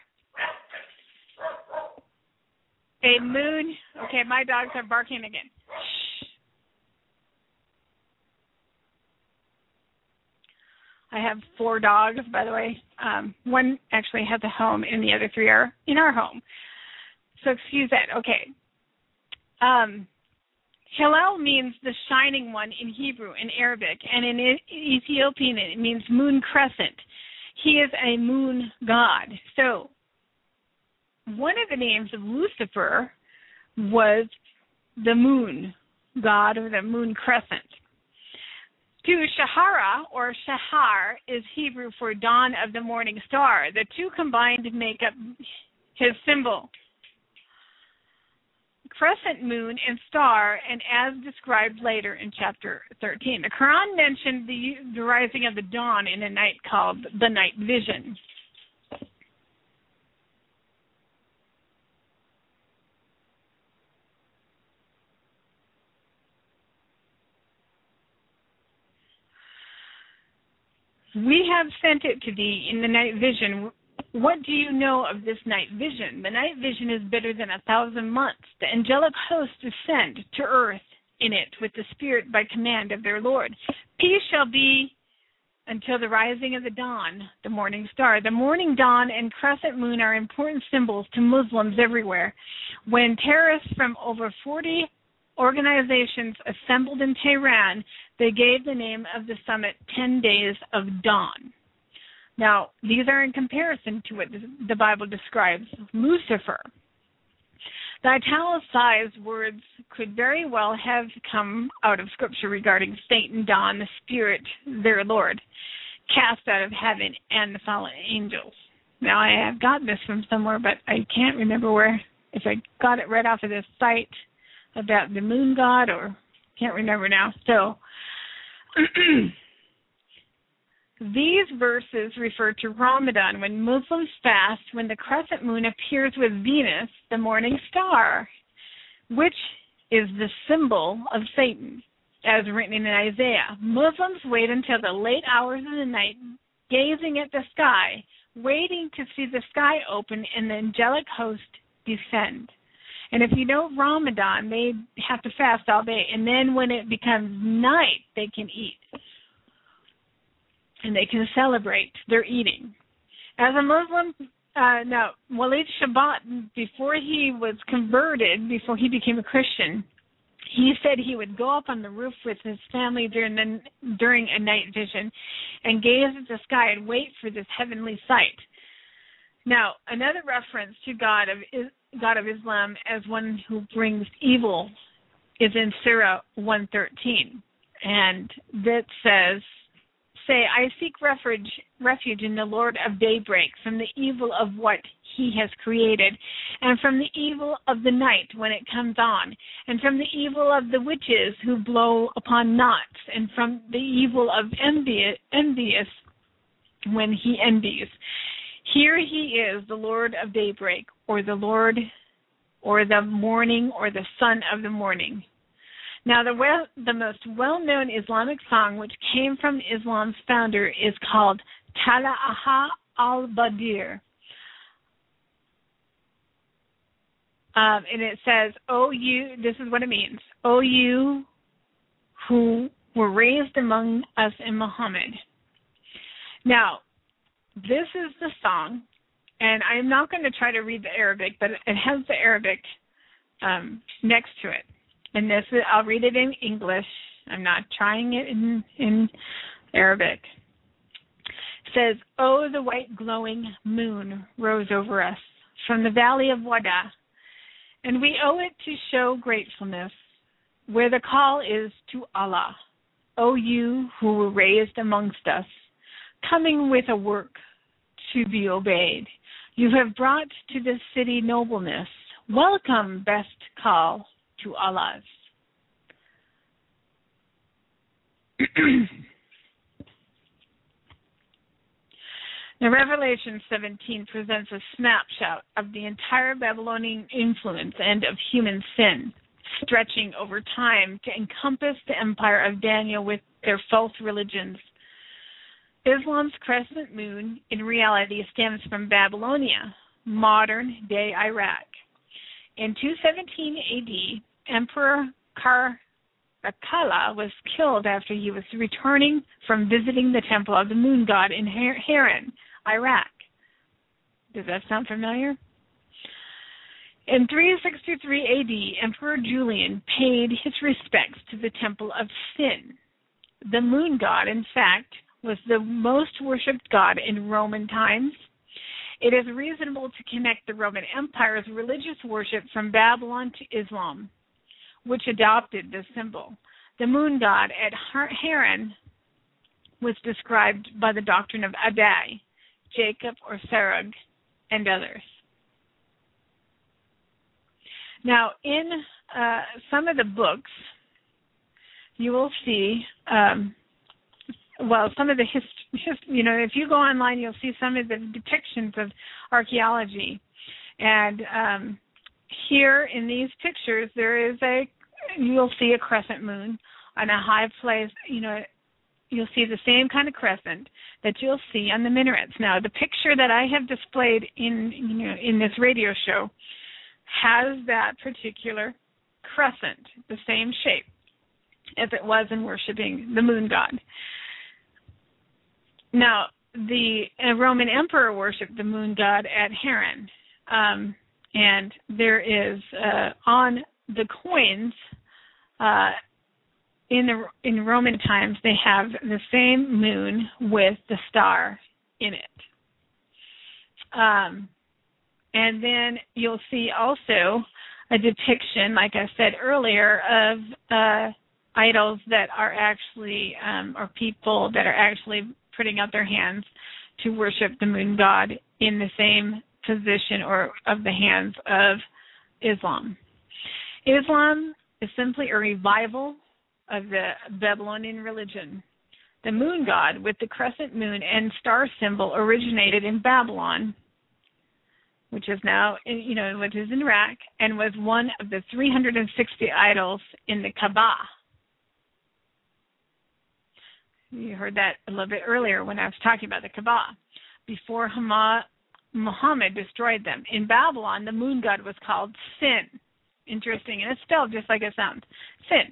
Speaker 3: a moon. Okay, my dogs are barking again. Shh. I have four dogs, by the way. Um, one actually has a home, and the other three are in our home. So excuse that. Okay. Um, Hillel means the shining one in Hebrew and Arabic, and in Ethiopian it means moon crescent. He is a moon god. So one of the names of Lucifer was the moon god or the moon crescent. To Shahara or Shahar is Hebrew for dawn of the morning star. The two combined make up his symbol. Crescent moon and star, and as described later in chapter thirteen. The Quran mentioned the, the rising of the dawn in a night called the night vision. We have sent it to thee in the night vision. What do you know of this night vision? The night vision is better than a thousand months. The angelic hosts descend to earth in it with the Spirit by command of their Lord. Peace shall be until the rising of the dawn, the morning star. The morning dawn and crescent moon are important symbols to Muslims everywhere. When terrorists from over forty organizations assembled in Tehran, they gave the name of the summit ten days of dawn. Now, these are in comparison to what the Bible describes Lucifer. The italicized words could very well have come out of Scripture regarding Satan, dawn, the Spirit, their Lord, cast out of heaven, and the fallen angels. Now, I have got this from somewhere, but I can't remember where, if I got it right off of this site about the moon god, or can't remember now. So, these verses refer to Ramadan, when Muslims fast when the crescent moon appears with Venus, the morning star, which is the symbol of Satan, as written in Isaiah. Muslims wait until the late hours of the night, gazing at the sky, waiting to see the sky open and the angelic host descend. And if you know Ramadan, they have to fast all day. And then when it becomes night, they can eat. And they can celebrate their eating. As a Muslim, uh, now, Walid Shabat, before he was converted, before he became a Christian, he said he would go up on the roof with his family during the, during a night vision and gaze at the sky and wait for this heavenly sight. Now, another reference to God of God of Islam as one who brings evil is in Surah one thirteen, and that says, "Say, I seek refuge, refuge in the Lord of daybreak from the evil of what he has created, and from the evil of the night when it comes on, and from the evil of the witches who blow upon knots, and from the evil of envious, envious when he envies. Here he is, the Lord of daybreak, or the Lord, or the morning, or the son of the morning." Now, the well, the most well-known Islamic song, which came from Islam's founder, is called Tala'aha al-Badir. Um, and it says, "O you," this is what it means, "O you who were raised among us in Muhammad." Now, this is the song, and I'm not going to try to read the Arabic, but it has the Arabic um, next to it. And this is, I'll read it in English. I'm not trying it in, in Arabic. It says, "Oh, the white glowing moon rose over us from the valley of Wada, and we owe it to show gratefulness, where the call is to Allah. O you who were raised amongst us, coming with a work to be obeyed. You have brought to this city nobleness. Welcome, best call to Allah's." Now, Revelation seventeen presents a snapshot of the entire Babylonian influence and of human sin, stretching over time to encompass the empire of Daniel with their false religions. Islam's crescent moon, in reality, stems from Babylonia, modern-day Iraq. In two seventeen A D, Emperor Caracalla was killed after he was returning from visiting the temple of the moon god in Haran, Iraq. Does that sound familiar? In three sixty-three A D, Emperor Julian paid his respects to the temple of Sin. The moon god, in fact, was the most worshipped god in Roman times. It is reasonable to connect the Roman Empire's religious worship from Babylon to Islam, which adopted this symbol. The moon god at Haran was described by the doctrine of Adai, Jacob or Serug, and others. Now, in uh, some of the books, you will see um, Well, some of the history, you know, if you go online, you'll see some of the depictions of archaeology. And um, here in these pictures, there is a, you'll see a crescent moon on a high place. You know, you'll see the same kind of crescent that you'll see on the minarets. Now, the picture that I have displayed in, you know, in this radio show has that particular crescent, the same shape as it was in worshiping the moon god. Now, the uh, Roman emperor worshipped the moon god at Haran, um, and there is uh, on the coins uh, in the in Roman times they have the same moon with the star in it, um, and then you'll see also a depiction, like I said earlier, of uh, idols that are actually um, or people that are actually putting out their hands to worship the moon god in the same position or of the hands of Islam. Islam is simply a revival of the Babylonian religion. The moon god with the crescent moon and star symbol originated in Babylon, which is now, you know, which is in Iraq, and was one of the three hundred sixty idols in the Kaaba. You heard that a little bit earlier when I was talking about the Kaaba, before Hama, Muhammad destroyed them. In Babylon, the moon god was called Sin, interesting, and it's spelled just like it sounds. Sin.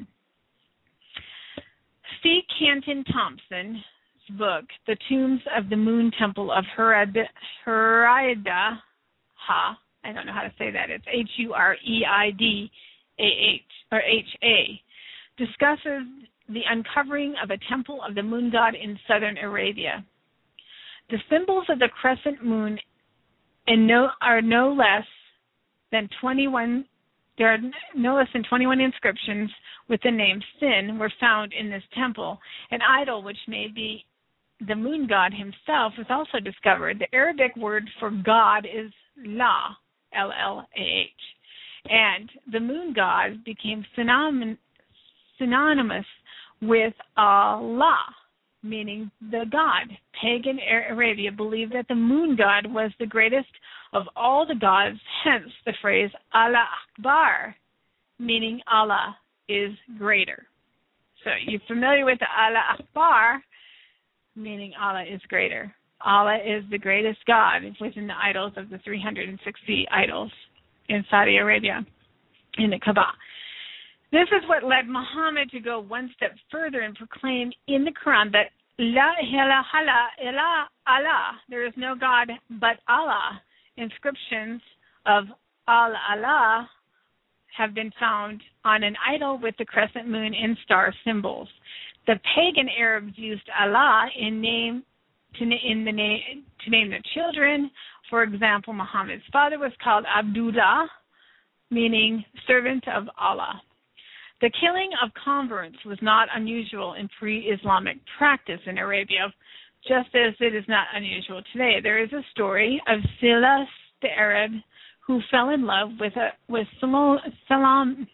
Speaker 3: C. Canton Thompson's book, The Tombs of the Moon Temple of Hurada, Hurada, Ha, I don't know how to say that. It's H U R E I D A H, or H A, discusses the uncovering of a temple of the moon god in southern Arabia. The symbols of the crescent moon and no, are no less than twenty-one. There are no less than twenty-one inscriptions with the name Sin were found in this temple. An idol, which may be the moon god himself, was also discovered. The Arabic word for God is La, L L A H, and the moon god became synonym, synonymous with Allah, meaning the god. Pagan Arabia believed that the moon god was the greatest of all the gods, hence the phrase Allah Akbar, meaning Allah is greater. So you're familiar with the Allah Akbar, meaning Allah is greater. Allah is the greatest God within the idols of the three hundred sixty idols in Saudi Arabia, in the Kaaba. This is what led Muhammad to go one step further and proclaim in the Quran that La ilaha illa Allah, there is no God but Allah. Inscriptions of Al-Allah have been found on an idol with the crescent moon and star symbols. The pagan Arabs used Allah in name to, in the name, to name their children. For example, Muhammad's father was called Abdullah, meaning servant of Allah. The killing of converts was not unusual in pre-Islamic practice in Arabia, just as it is not unusual today. There is a story of Silas the Arab who fell in love with a with Salam, Salam,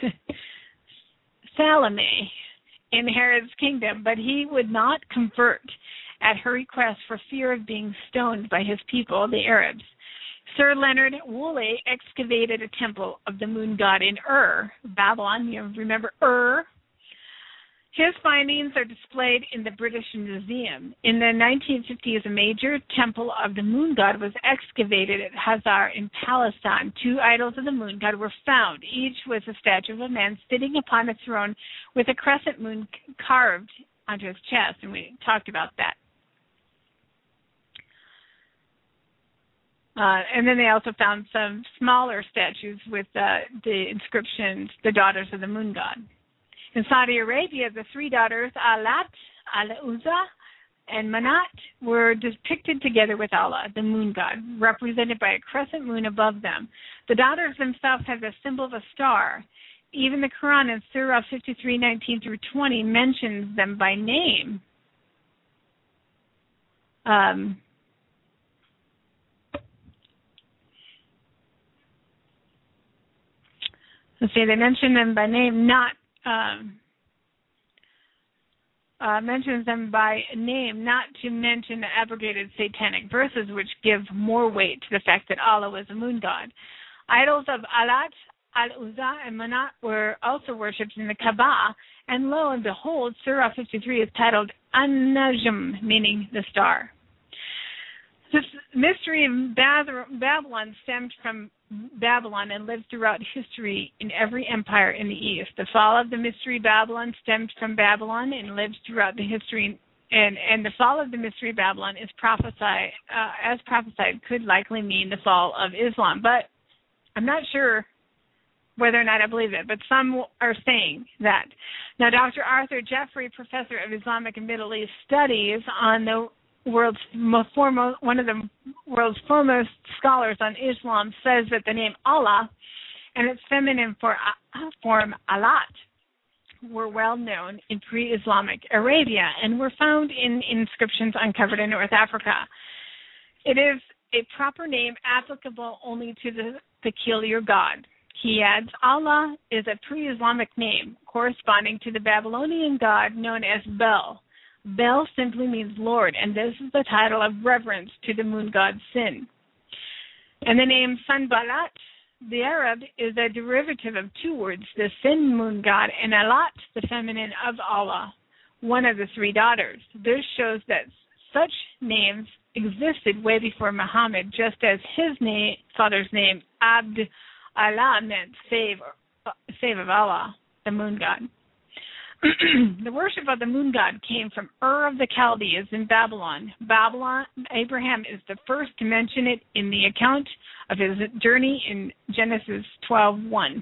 Speaker 3: Salome in Herod's kingdom, but he would not convert at her request for fear of being stoned by his people, the Arabs. Sir Leonard Woolley excavated a temple of the moon god in Ur, Babylon. You remember Ur? His findings are displayed in the British Museum. In the nineteen fifties, a major temple of the moon god was excavated at Hazar in Palestine. Two idols of the moon god were found. Each was a statue of a man sitting upon a throne with a crescent moon carved onto his chest, and we talked about that. Uh, and then they also found some smaller statues with uh, the inscriptions, the daughters of the moon god. In Saudi Arabia, the three daughters, Alat, Al-Uzza, and Manat, were depicted together with Allah, the moon god, represented by a crescent moon above them. The daughters themselves have the symbol of a star. Even the Quran in Surah fifty-three, nineteen through twenty mentions them by name. Um... Let's see, they mention them by name, not um, uh, mentions them by name, not to mention the abrogated satanic verses, which give more weight to the fact that Allah was a moon god. Idols of Alat, Al-Uzza, and Manat were also worshipped in the Kaaba, and lo and behold, Surah fifty-three is titled An-Najm, meaning the star. This mystery of Babylon stemmed from Babylon and lived throughout history in every empire in the East. The fall of the mystery Babylon stemmed from Babylon and lived throughout the history, and, and the fall of the mystery Babylon is prophesied, uh, as prophesied, could likely mean the fall of Islam. But I'm not sure whether or not I believe it, but some are saying that. Now, Doctor Arthur Jeffrey, professor of Islamic and Middle East Studies on the world's most foremost, one of the world's foremost scholars on Islam, says that the name Allah and its feminine for, uh, form Alat were well known in pre-Islamic Arabia and were found in inscriptions uncovered in North Africa. It is a proper name applicable only to the peculiar god. He adds, Allah is a pre-Islamic name corresponding to the Babylonian god known as Bel. Bel simply means Lord, and this is the title of reverence to the moon god Sin. And the name Sanballat, the Arab, is a derivative of two words, the Sin moon god, and Alat, the feminine of Allah, one of the three daughters. This shows that such names existed way before Muhammad, just as his name, father's name, Abd Allah meant save, save of Allah, the moon god. The worship of the moon god came from Ur of the Chaldees in Babylon. Babylon, Abraham is the first to mention it in the account of his journey in Genesis twelve one.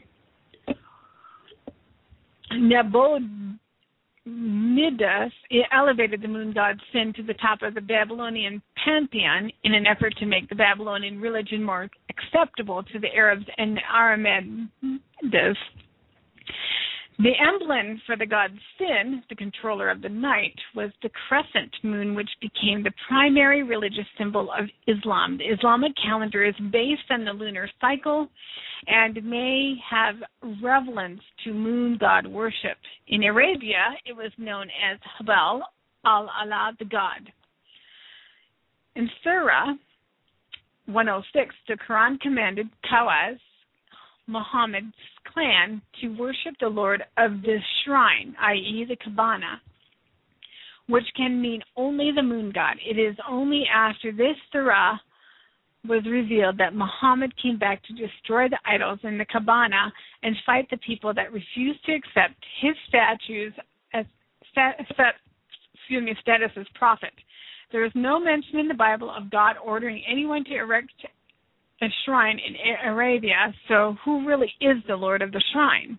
Speaker 3: Nabonidus elevated the moon god's sin to the top of the Babylonian pantheon in an effort to make the Babylonian religion more acceptable to the Arabs and Aramaeans. The emblem for the god Sin, the controller of the night, was the crescent moon, which became the primary religious symbol of Islam. The Islamic calendar is based on the lunar cycle and may have relevance to moon god worship. In Arabia, it was known as Habal al-Allah, the god. In Surah one oh six, the Quran commanded Tawaz, Muhammad's clan, to worship the Lord of the shrine, that is the Kaaba, which can mean only the moon god. It is only after this surah was revealed that Muhammad came back to destroy the idols in the Kaaba and fight the people that refused to accept his statues as stat, stat, excuse me, status as prophet. There is no mention in the Bible of God ordering anyone to erect a shrine in Arabia, so who really is the Lord of the shrine?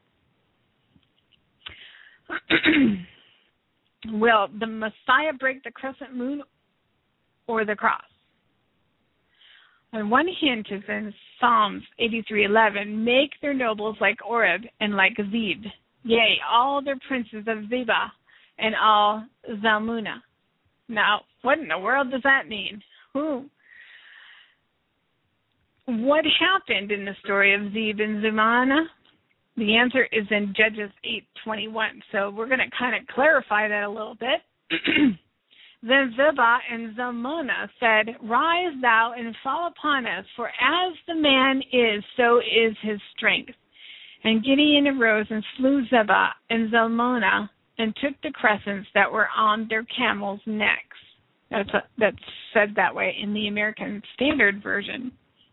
Speaker 3: Will the Messiah break the crescent moon or the cross? And one hint is in Psalms eighty-three eleven, make their nobles like Oreb and like Zeb, yea, all their princes of Zeba and all Zalmunna. Now, what in the world does that mean? Who? What happened in the story of Zeb and Zalmunna? The answer is in Judges eight twenty-one. So we're going to kind of clarify that a little bit. Then Zebah and Zalmunna said, rise thou and fall upon us, for as the man is, so is his strength. And Gideon arose and slew Zebah and Zalmunna and took the crescents that were on their camels' necks. That's, a, that's said that way in the American Standard Version.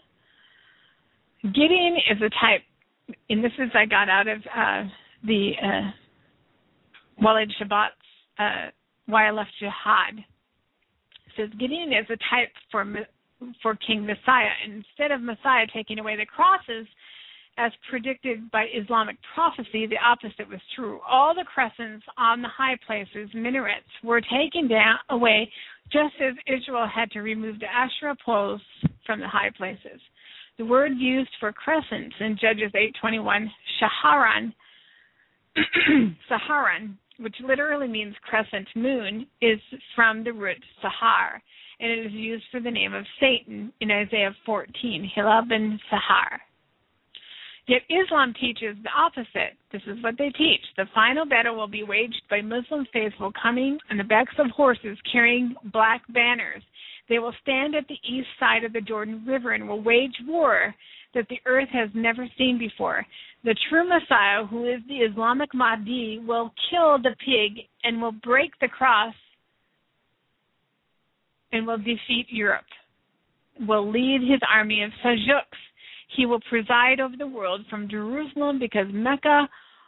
Speaker 3: Gideon is a type, and this is I got out of uh, the uh, Walid Shabbat's uh, Why I Left Jihad. It says Gideon is a type for for King Messiah. And instead of Messiah taking away the crosses, as predicted by Islamic prophecy, the opposite was true. All the crescents on the high places, minarets, were taken down away, just as Israel had to remove the Asherah poles from the high places. The word used for crescents in Judges eight twenty-one, Shaharan, Saharan, which literally means crescent moon, is from the root Sahar, and it is used for the name of Satan in Isaiah fourteen, Hilal ben Sahar. Yet Islam teaches the opposite. This is what they teach. The final battle will be waged by Muslim faithful coming on the backs of horses carrying black banners. They will stand at the east side of the Jordan River and will wage war that the earth has never seen before. The true Messiah, who is the Islamic Mahdi, will kill the pig and will break the cross and will defeat Europe, will lead his army of Seljuks. He will preside over the world from Jerusalem because Mecca,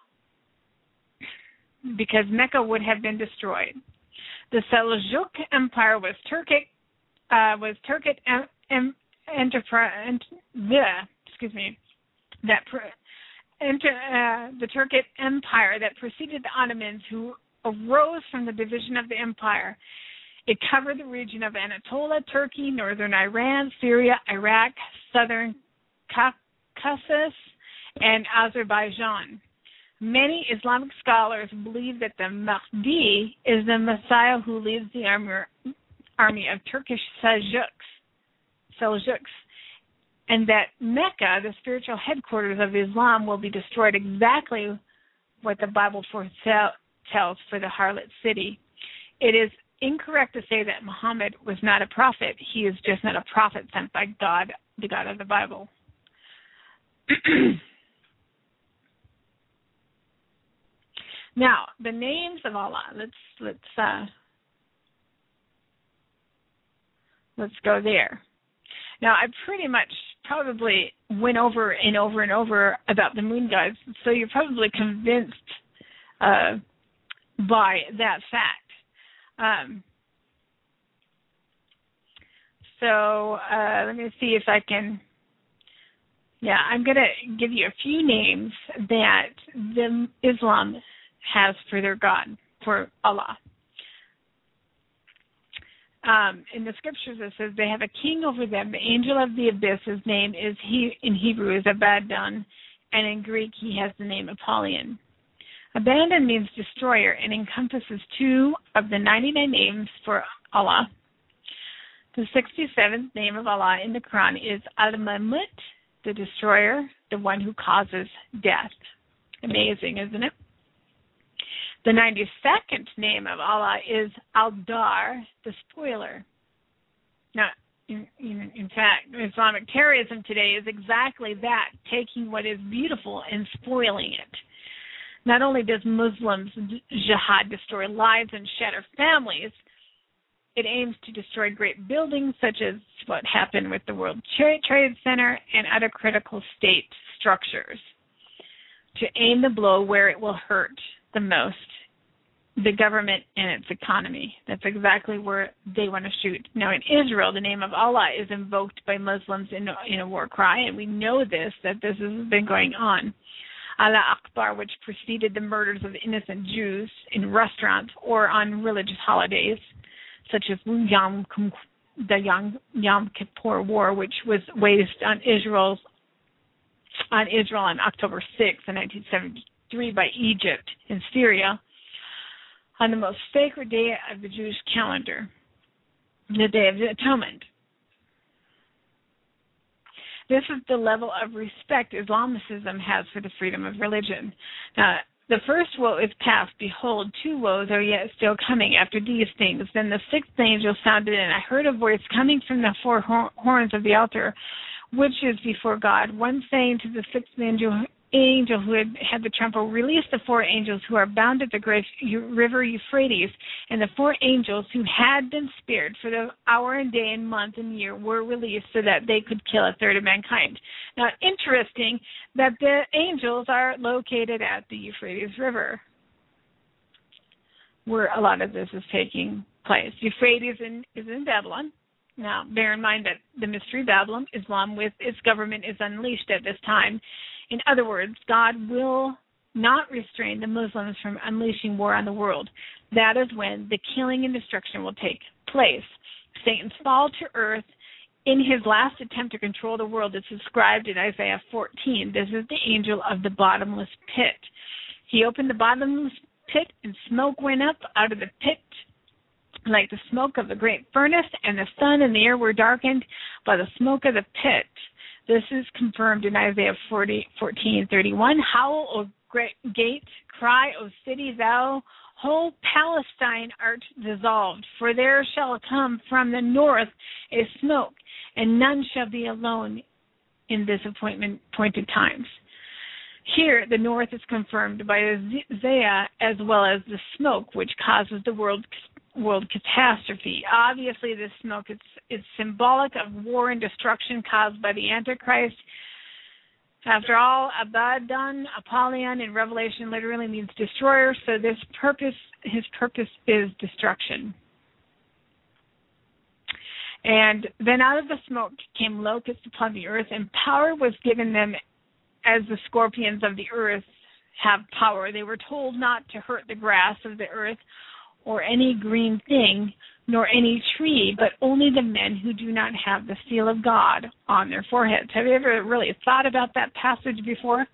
Speaker 3: because Mecca would have been destroyed. The Seljuk Empire was Turkic, uh, was Turkic em, em, enterprise, yeah, excuse me, that enter, uh, the Turkic Empire that preceded the Ottomans, who arose from the division of the empire. It covered the region of Anatolia, Turkey, northern Iran, Syria, Iraq, southern Caucasus, and Azerbaijan. Many Islamic scholars believe that the Mahdi is the Messiah who leads the army, army of Turkish Seljuks, Seljuks, and that Mecca, the spiritual headquarters of Islam, will be destroyed, exactly what the Bible foretells for the harlot city. It is incorrect to say that Muhammad was not a prophet. He is just not a prophet sent by God, the God of the Bible. Now, the names of Allah. Let's let's uh, let's go there. Now, I pretty much probably went over and over and over about the moon gods, so you're probably convinced uh, by that fact. Um, so uh, let me see if I can, yeah, I'm going to give you a few names that the Islam has for their God, for Allah. Um, in the scriptures it says they have a king over them, the angel of the abyss. His name is, he in Hebrew is Abaddon, and in Greek he has the name Apollyon. Abaddon means destroyer and encompasses two of the ninety-nine names for Allah. The sixty-seventh name of Allah in the Quran is Al-Mamut, the destroyer, the one who causes death. Amazing, isn't it? The ninety-second name of Allah is Al-Dar, the spoiler. Now, in, in, in fact, Islamic terrorism today is exactly that, taking what is beautiful and spoiling it. Not only does Muslims jihad destroy lives and shatter families, it aims to destroy great buildings such as what happened with the World Trade Center and other critical state structures, to aim the blow where it will hurt the most, the government and its economy. That's exactly where they want to shoot. Now, in Israel, the name of Allah is invoked by Muslims in, in a war cry, and we know this, that this has been going on. Allah Akbar, which preceded the murders of innocent Jews in restaurants or on religious holidays, such as Yom, the Yom, Yom Kippur War, which was waged on Israel's on Israel on October sixth, nineteen seventy-three, by Egypt and Syria, on the most sacred day of the Jewish calendar, the Day of the Atonement. This is the level of respect Islamicism has for the freedom of religion. Now, the first woe is past. Behold, two woes are yet still coming after these things. Then the sixth angel sounded, and I heard a voice coming from the four horns of the altar, which is before God, one saying to the sixth angel, angel who had had the trumpet, release the four angels who are bound at the great river Euphrates. And the four angels who had been spared for the hour and day and month and year were released so that they could kill a third of mankind. Now, interesting that the angels are located at the Euphrates River, where a lot of this is taking place. Euphrates in, is in Babylon. Now, bear in mind that the mystery Babylon, Islam with its government, is unleashed at this time. In other words, God will not restrain the Muslims from unleashing war on the world. That is when the killing and destruction will take place. Satan's fall to earth in his last attempt to control the world is described in Isaiah fourteen. This is the angel of the bottomless pit. He opened the bottomless pit, and smoke went up out of the pit like the smoke of a great furnace, and the sun and the air were darkened by the smoke of the pit. This is confirmed in Isaiah forty, fourteen thirty-one. Howl, O great gate, cry, O city, thou whole Palestine art dissolved. For there shall come from the north a smoke, and none shall be alone in this appointment appointed times. Here, the north is confirmed by Isaiah as well as the smoke, which causes the world world catastrophe. Obviously, this smoke is, is symbolic of war and destruction caused by the Antichrist. After all, Abaddon, Apollyon in Revelation literally means destroyer, so this purpose, his purpose is destruction. And then out of the smoke came locusts upon the earth, and power was given them as the scorpions of the earth have power. They were told not to hurt the grass of the earth or any green thing, nor any tree, but only the men who do not have the seal of God on their foreheads. Have you ever really thought about that passage before?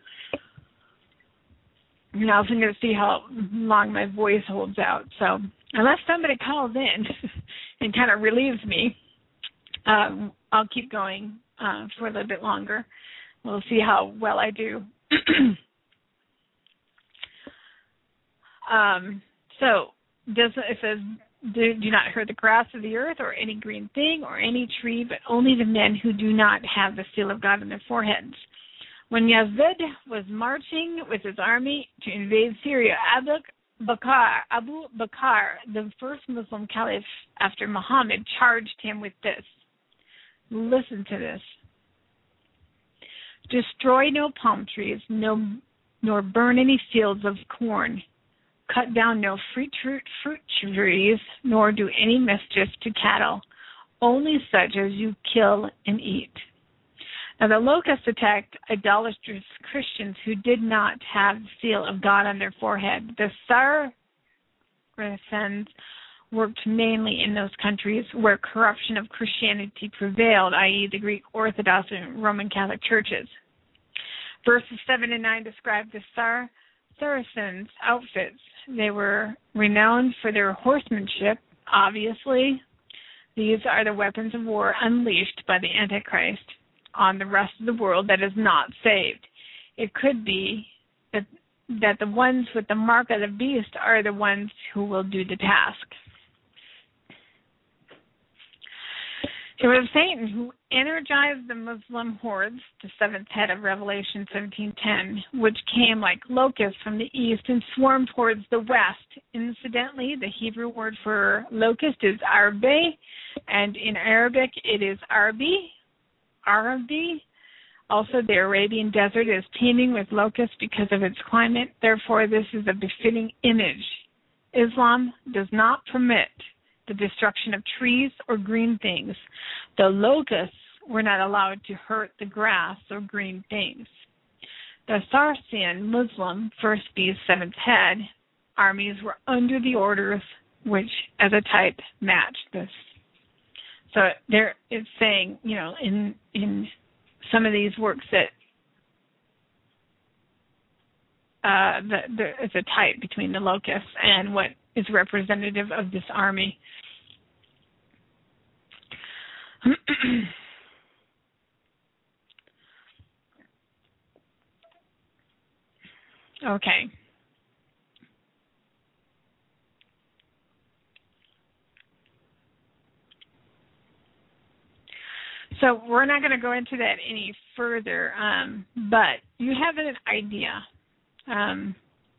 Speaker 3: And I was going to see how long my voice holds out. So unless somebody calls in and kind of relieves me, um, I'll keep going uh, for a little bit longer. We'll see how well I do. um, so, Does, it says, do, do not hurt the grass of the earth or any green thing or any tree, but only the men who do not have the seal of God on their foreheads. When Yazid was marching with his army to invade Syria, Abu Bakr, Abu Bakr, the first Muslim caliph after Muhammad, charged him with this. Listen to this. Destroy no palm trees, no, nor burn any fields of corn. Cut down no fruit, fruit, fruit trees, nor do any mischief to cattle, only such as you kill and eat. Now the locusts attacked idolatrous Christians who did not have the seal of God on their forehead. The Saracens worked mainly in those countries where corruption of Christianity prevailed, that is the Greek Orthodox and Roman Catholic churches. Verses seven and nine describe the Sar- Saracens' outfits. They were renowned for their horsemanship, obviously. These are the weapons of war unleashed by the Antichrist on the rest of the world that is not saved. It could be that, that the ones with the mark of the beast are the ones who will do the task. It was Satan who energized the Muslim hordes, the seventh head of Revelation seventeen ten, which came like locusts from the east and swarmed towards the west. Incidentally, the Hebrew word for locust is arbe, and in Arabic it is arbi, arabi. Also, the Arabian desert is teeming with locusts because of its climate. Therefore, this is a befitting image. Islam does not permit the destruction of trees or green things. The locusts were not allowed to hurt the grass or green things. The Saracen Muslim, first beast, seventh head, armies were under the orders which, as a type, matched this. So there it's saying, you know, in in some of these works that uh, the, the, it's a type between the locusts and what is representative of this army. Okay. So we're not going to go into that any further, um, but you have an idea. Um,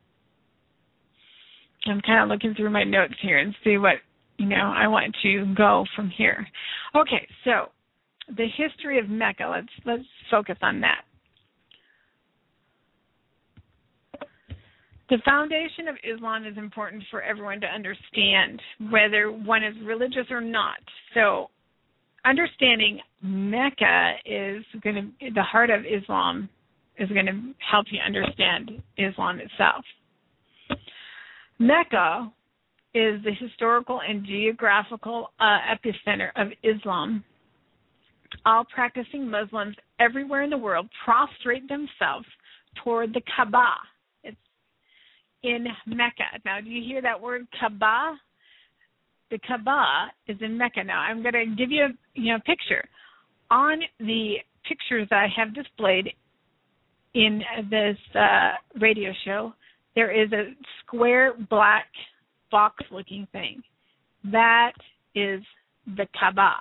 Speaker 3: I'm kind of looking through my notes here and see what, you know, I want to go from here. Okay, so the history of Mecca, let's let's focus on that. The foundation of Islam is important for everyone to understand, whether one is religious or not. So understanding Mecca is going to, the heart of Islam is going to help you understand Islam itself. Mecca is the historical and geographical uh, epicenter of Islam. All practicing Muslims everywhere in the world prostrate themselves toward the Kaaba. It's in Mecca. Now, do you hear that word Kaaba? The Kaaba is in Mecca. Now, I'm going to give you a you know, picture. On the pictures I have displayed in this uh, radio show, there is a square black box-looking thing. That is the Kaaba.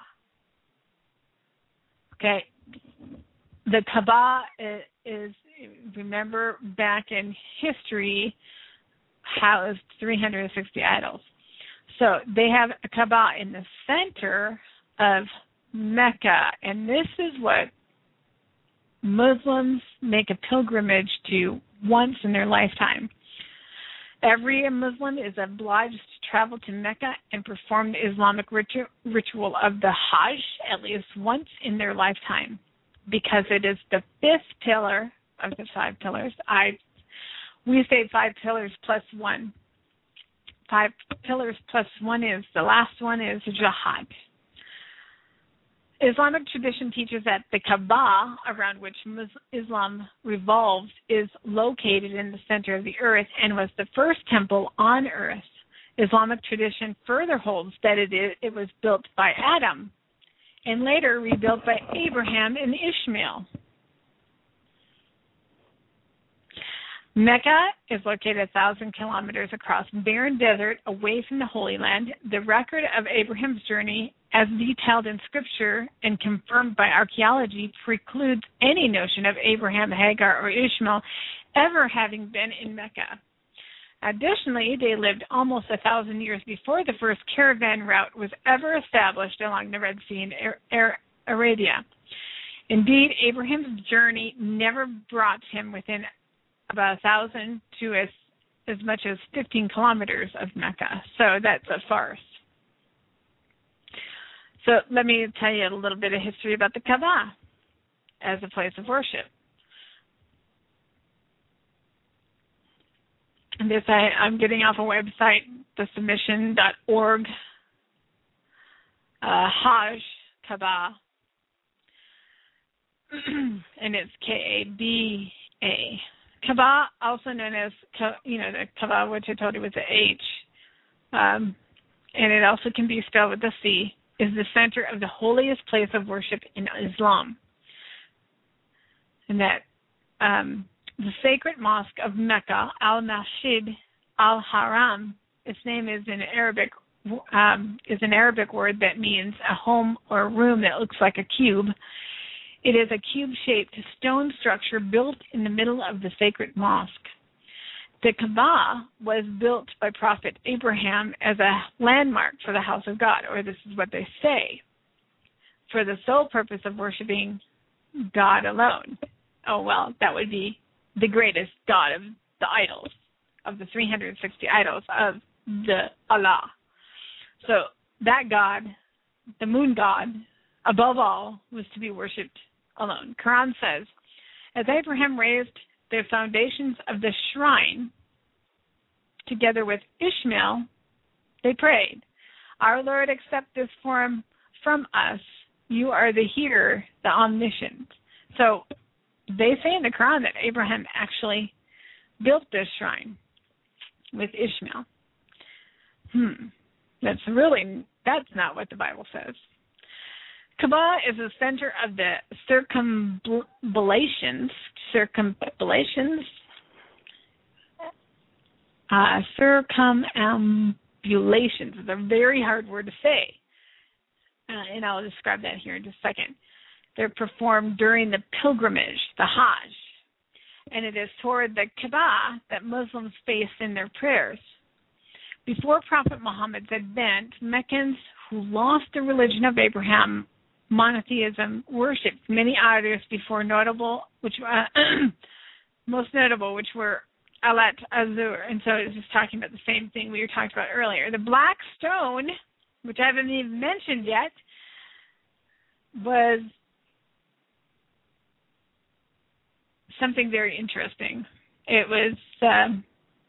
Speaker 3: Okay. The Kaaba is, remember, back in history, housed three hundred sixty idols. So they have a Kaaba in the center of Mecca, and this is what Muslims make a pilgrimage to once in their lifetime. Every Muslim is obliged to travel to Mecca and perform the Islamic ritu- ritual of the Hajj at least once in their lifetime, because it is the fifth pillar of the five pillars. I we say five pillars plus one. Five pillars plus one is, the last one is jihad. Islamic tradition teaches that the Kaaba, around which Islam revolves, is located in the center of the earth and was the first temple on earth. Islamic tradition further holds that it, is, it was built by Adam and later rebuilt by Abraham and Ishmael. Mecca is located a thousand kilometers across barren desert away from the Holy Land. The record of Abraham's journey, as detailed in Scripture and confirmed by archaeology, precludes any notion of Abraham, Hagar, or Ishmael ever having been in Mecca. Additionally, they lived almost a thousand years before the first caravan route was ever established along the Red Sea and Arabia. Indeed, Abraham's journey never brought him within about a thousand to as, as much as fifteen kilometers of Mecca. So that's a farce. So let me tell you a little bit of history about the Kaaba as a place of worship. And this I, I'm getting off a website, the submission dot org, uh, Hajj Kaaba, and it's K A B A. Kaaba, also known as, you know, the Kaaba, which I told you was the H, um, and it also can be spelled with a C, is the center of the holiest place of worship in Islam. And that um, the sacred mosque of Mecca, Al-Masjid Al-Haram, its name is in Arabic, um, is an Arabic word that means a home or a room that looks like a cube. It is a cube-shaped stone structure built in the middle of the sacred mosque. The Kaaba was built by Prophet Abraham as a landmark for the house of God, or this is what they say, for the sole purpose of worshiping God alone. Oh, well, that would be the greatest God of the idols, of the three hundred sixty idols of the Allah. So that God, the moon God, above all, was to be worshipped alone. Quran says, as Abraham raised the foundations of the shrine together with Ishmael, they prayed, our Lord, accept this form from us. You are the hearer, the omniscient. So they say in the Quran that Abraham actually built this shrine with Ishmael. Hmm. That's really, that's not what the Bible says. Kaaba is the center of the circumambulations, circumambulations, uh, circumambulations. It's a very hard word to say, uh, and I'll describe that here in just a second. They're performed during the pilgrimage, the Hajj, and it is toward the Kaaba that Muslims face in their prayers. Before Prophet Muhammad's advent, Meccans who lost the religion of Abraham, monotheism, worshipped many idols before notable, which uh, most notable, which were Alat Azur. And so it's just talking about the same thing we were talking about earlier. The black stone, which I haven't even mentioned yet, was something very interesting. It was, um,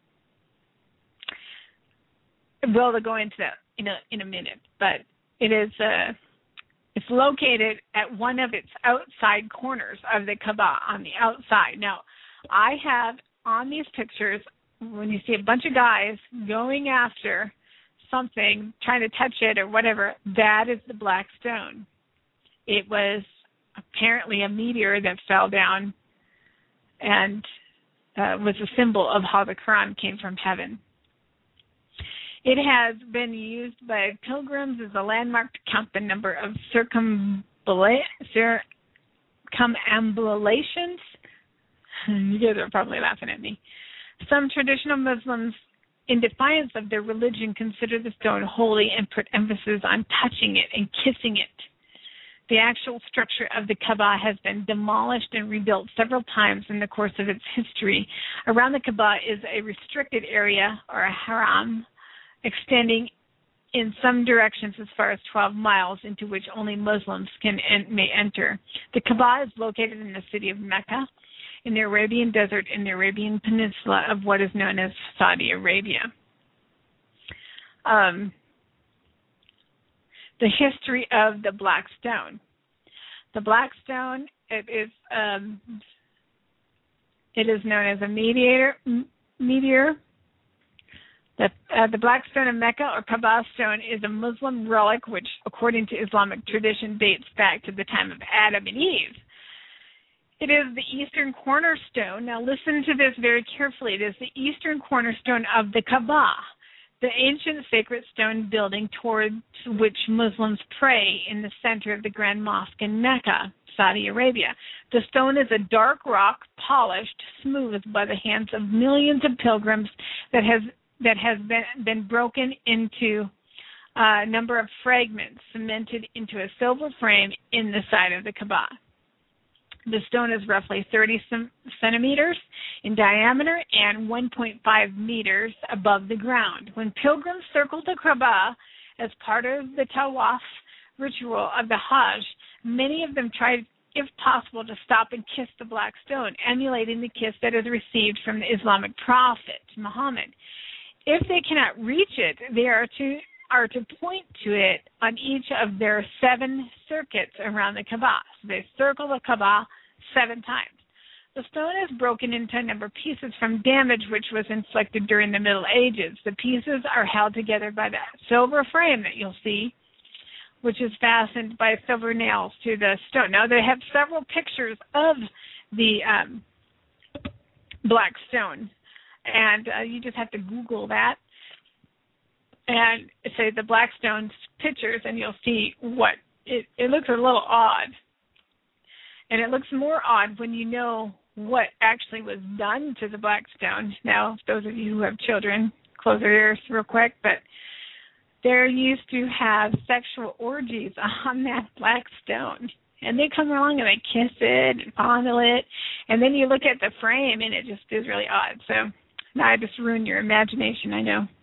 Speaker 3: well, to go into that in a in a minute, but it is uh, it's located at one of its outside corners of the Kaaba on the outside. Now, I have on these pictures, when you see a bunch of guys going after something, trying to touch it or whatever, that is the black stone. It was apparently a meteor that fell down and uh, was a symbol of how the Quran came from heaven. It has been used by pilgrims as a landmark to count the number of circumambula- circumambulations. You guys are probably laughing at me. Some traditional Muslims, in defiance of their religion, consider the stone holy and put emphasis on touching it and kissing it. The actual structure of the Kaaba has been demolished and rebuilt several times in the course of its history. Around the Kaaba is a restricted area, or a haram, extending in some directions as far as twelve miles, into which only Muslims can en- may enter. The Kaaba is located in the city of Mecca, in the Arabian Desert, in the Arabian Peninsula of what is known as Saudi Arabia. Um, the history of the Black Stone. The Black Stone, it is um, it is known as a meteor. meteor. The, uh, the Black Stone of Mecca, or Kaaba stone, is a Muslim relic which, according to Islamic tradition, dates back to the time of Adam and Eve. It is the eastern cornerstone. Now listen to this very carefully. It is the eastern cornerstone of the Kaaba, the ancient sacred stone building towards which Muslims pray in the center of the Grand Mosque in Mecca, Saudi Arabia. The stone is a dark rock, polished, smooth by the hands of millions of pilgrims that has that has been, been broken into uh, number of fragments cemented into a silver frame in the side of the Kaaba. The stone is roughly thirty centimeters in diameter and one point five meters above the ground. When pilgrims circle the Kaaba as part of the Tawaf ritual of the Hajj, many of them try, if possible, to stop and kiss the black stone, emulating the kiss that is received from the Islamic prophet, Muhammad. If they cannot reach it, they are to are to point to it on each of their seven circuits around the Kaaba. So they circle the Kaaba seven times. The stone is broken into a number of pieces from damage which was inflicted during the Middle Ages. The pieces are held together by the silver frame that you'll see, which is fastened by silver nails to the stone. Now, they have several pictures of the um, black stone, and uh, you just have to Google that and say the black stone pictures, and you'll see what it, it looks a little odd. And it looks more odd when you know what actually was done to the black stone. Now, those of you who have children, close your ears real quick, but they're used to have sexual orgies on that black stone. And they come along and they kiss it and fondle it. And then you look at the frame and it just is really odd. So now I just ruined your imagination, I know.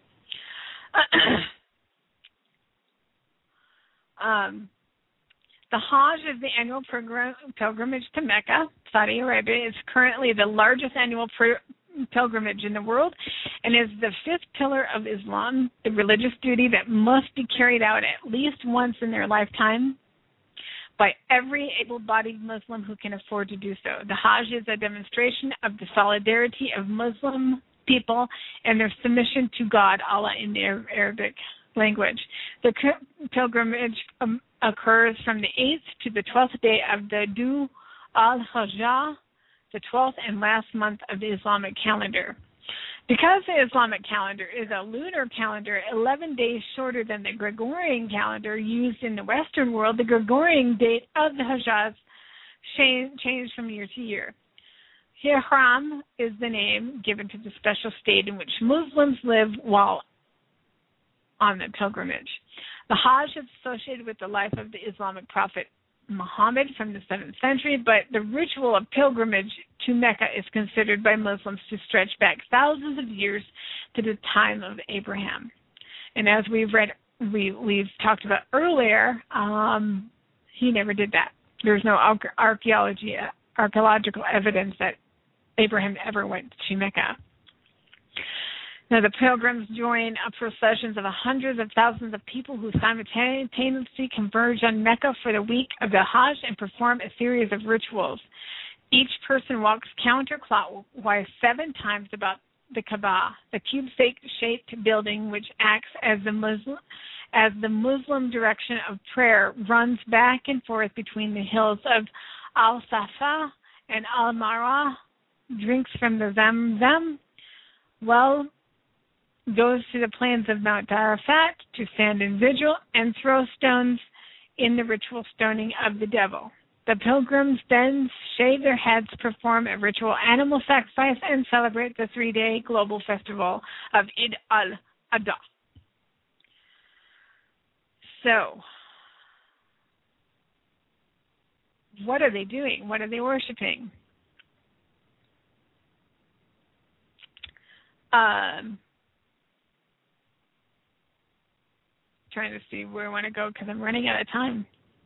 Speaker 3: um, the Hajj is the annual pilgrimage to Mecca, Saudi Arabia. Is currently the largest annual pilgrimage in the world and is the fifth pillar of Islam, the religious duty that must be carried out at least once in their lifetime by every able-bodied Muslim who can afford to do so. The Hajj is a demonstration of the solidarity of Muslim people and their submission to God, Allah, in the Arabic language. The pilgrimage um, occurs from the eighth to the twelfth day of the Dhu al-Hajjah, the twelfth and last month of the Islamic calendar. Because the Islamic calendar is a lunar calendar eleven days shorter than the Gregorian calendar used in the Western world, the Gregorian date of the Hajj changes from year to year. Ihram is the name given to the special state in which Muslims live while on the pilgrimage. The Hajj is associated with the life of the Islamic prophet Muhammad from the seventh century, but the ritual of pilgrimage to Mecca is considered by Muslims to stretch back thousands of years to the time of Abraham. And as we've read, we, we've talked about earlier, um, he never did that. There's no archaeology, archaeological evidence that Abraham ever went to Mecca. Now, the pilgrims join processions of hundreds of thousands of people who simultaneously converge on Mecca for the week of the Hajj and perform a series of rituals. Each person walks counterclockwise seven times about the Kaaba, the cube-shaped building which acts as the Muslim, as the Muslim direction of prayer, runs back and forth between the hills of Al-Safa and Al-Marwa, drinks from the Zamzam, well, goes to the plains of Mount Arafat to stand in vigil and throw stones in the ritual stoning of the devil. The pilgrims then shave their heads, perform a ritual animal sacrifice, and celebrate the three-day global festival of Eid al-Adha. So, what are they doing? What are they worshiping? Um... Trying to see where I want to go because I'm running out of time.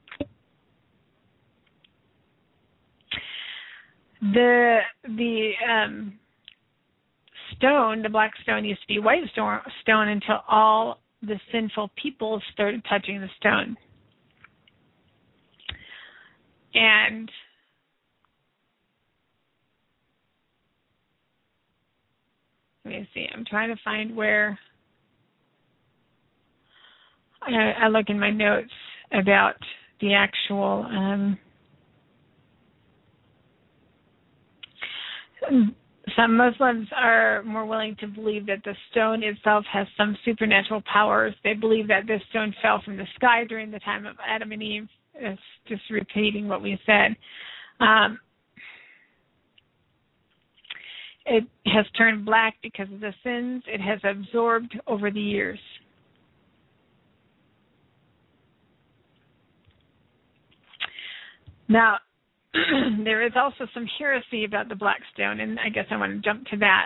Speaker 3: The the um, stone, the black stone, used to be white stone, stone until all the sinful people started touching the stone. And let me see. I'm trying to find where. I look in my notes about the actual um, some Muslims are more willing to believe that the stone itself has some supernatural powers. They believe that this stone fell from the sky during the time of Adam and Eve. It's just repeating what we said. Um, it has turned black because of the sins it has absorbed over the years. Now, there is also some heresy about the black stone, and I guess I want to jump to that.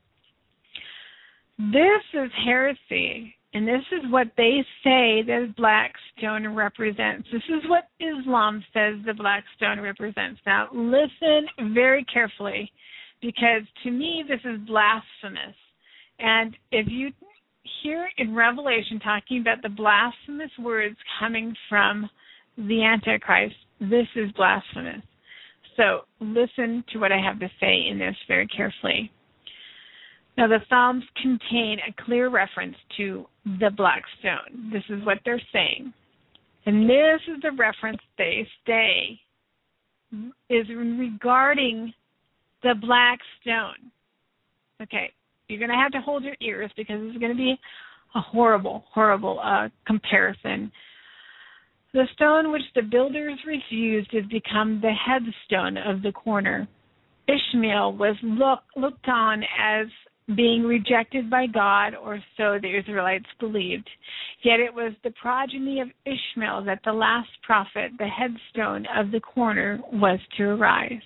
Speaker 3: This is heresy, and this is what they say the black stone represents. This is what Islam says the black stone represents. Now, listen very carefully, because to me this is blasphemous. And if you hear in Revelation talking about the blasphemous words coming from the Antichrist, this is blasphemous. So listen to what I have to say in this very carefully. Now, the Psalms contain a clear reference to the black stone. This is what they're saying. And this is the reference they say is regarding the black stone. Okay, you're going to have to hold your ears because this is going to be a horrible, horrible uh, comparison. The stone which the builders refused has become the headstone of the corner. Ishmael was look, looked on as being rejected by God, or so the Israelites believed. Yet it was the progeny of Ishmael that the last prophet, the headstone of the corner, was to arise.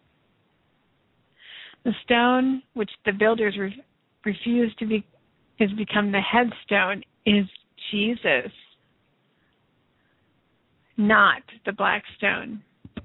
Speaker 3: The stone which the builders re- refused to be has become the headstone is Jesus, not the black stone.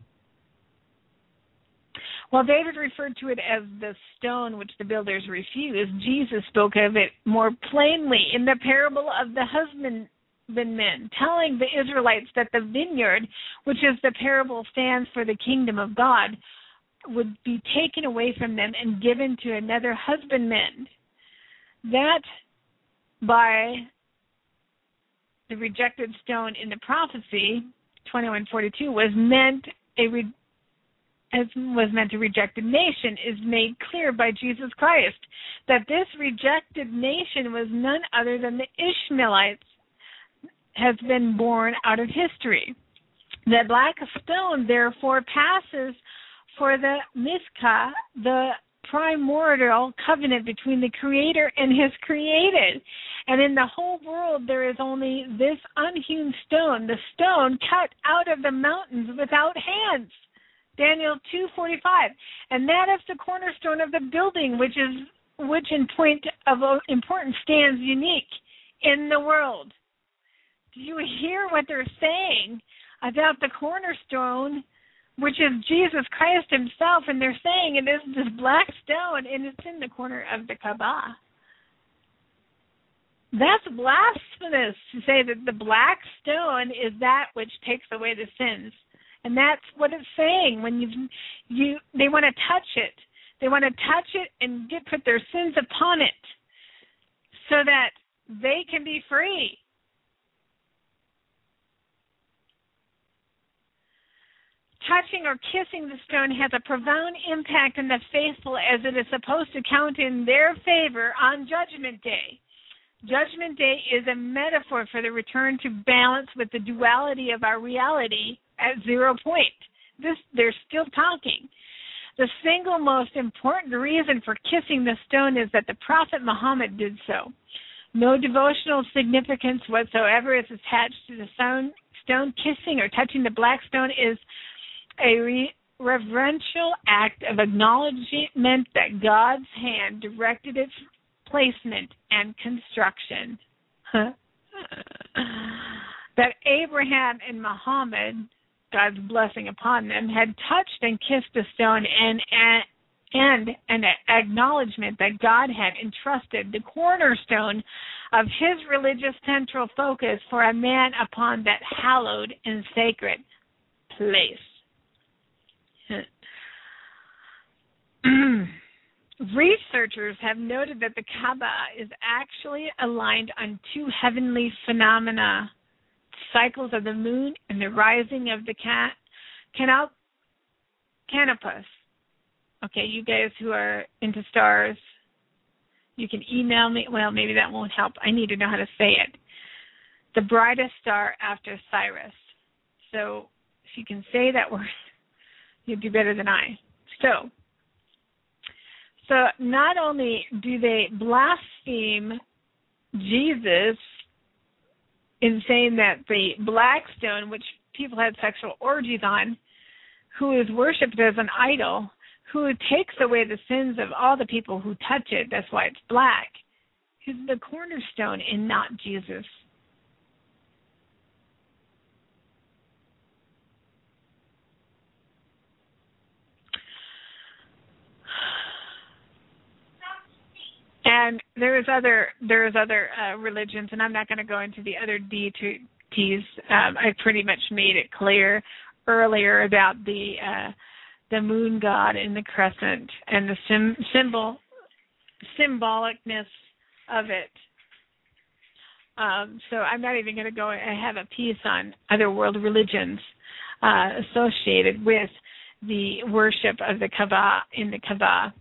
Speaker 3: While David referred to it as the stone which the builders refused, Jesus spoke of it more plainly in the parable of the husbandmen, telling the Israelites that the vineyard, which is the parable stands for the kingdom of God, would be taken away from them and given to another husbandman. That by the rejected stone in the prophecy, twenty-one forty-two, was meant a re- as was meant a rejected nation, is made clear by Jesus Christ, that this rejected nation was none other than the Ishmaelites, has been born out of history. The black stone, therefore, passes for the Mizkah, the primordial covenant between the Creator and His created. And in the whole world there is only this unhewn stone, the stone cut out of the mountains without hands. Daniel two forty-five, and that is the cornerstone of the building, which is which in point of importance stands unique in the world. Do you hear what they're saying about the cornerstone, which is Jesus Christ Himself? And they're saying it is this black stone, and it's in the corner of the Kaaba. That's blasphemous to say that the black stone is that which takes away the sins. And that's what it's saying when you you they want to touch it. They want to touch it and get put their sins upon it so that they can be free. Touching or kissing the stone has a profound impact on the faithful, as it is supposed to count in their favor on Judgment Day. Judgment Day is a metaphor for the return to balance with the duality of our reality at zero point. This, they're still talking. The single most important reason for kissing the stone is that the Prophet Muhammad did so. No devotional significance whatsoever is attached to the stone. Stone kissing or touching the black stone is a re- reverential act of acknowledgement that God's hand directed its placement and construction. That Abraham and Muhammad, God's blessing upon them, had touched and kissed the stone, and, and, and an acknowledgement that God had entrusted the cornerstone of His religious central focus for a man upon that hallowed and sacred place. Researchers have noted that the Kaaba is actually aligned on two heavenly phenomena: cycles of the moon and the rising of the can- canop- canopus. Okay, you guys who are into stars, you can email me. Well, maybe that won't help. I need to know how to say it. The brightest star after Sirius. So if you can say that word, you'd do better than I. So, so not only do they blaspheme Jesus in saying that the black stone, which people had sexual orgies on, who is worshipped as an idol, who takes away the sins of all the people who touch it, that's why it's black, is the cornerstone and not Jesus. And there's other there's other uh, religions, and I'm not going to go into the other deities. Um, I pretty much made it clear earlier about the uh, the moon god and the crescent and the sim- symbol symbolicness of it. Um, so I'm not even going to go. I have a piece on other world religions uh, associated with the worship of the Kaaba in the Kaaba.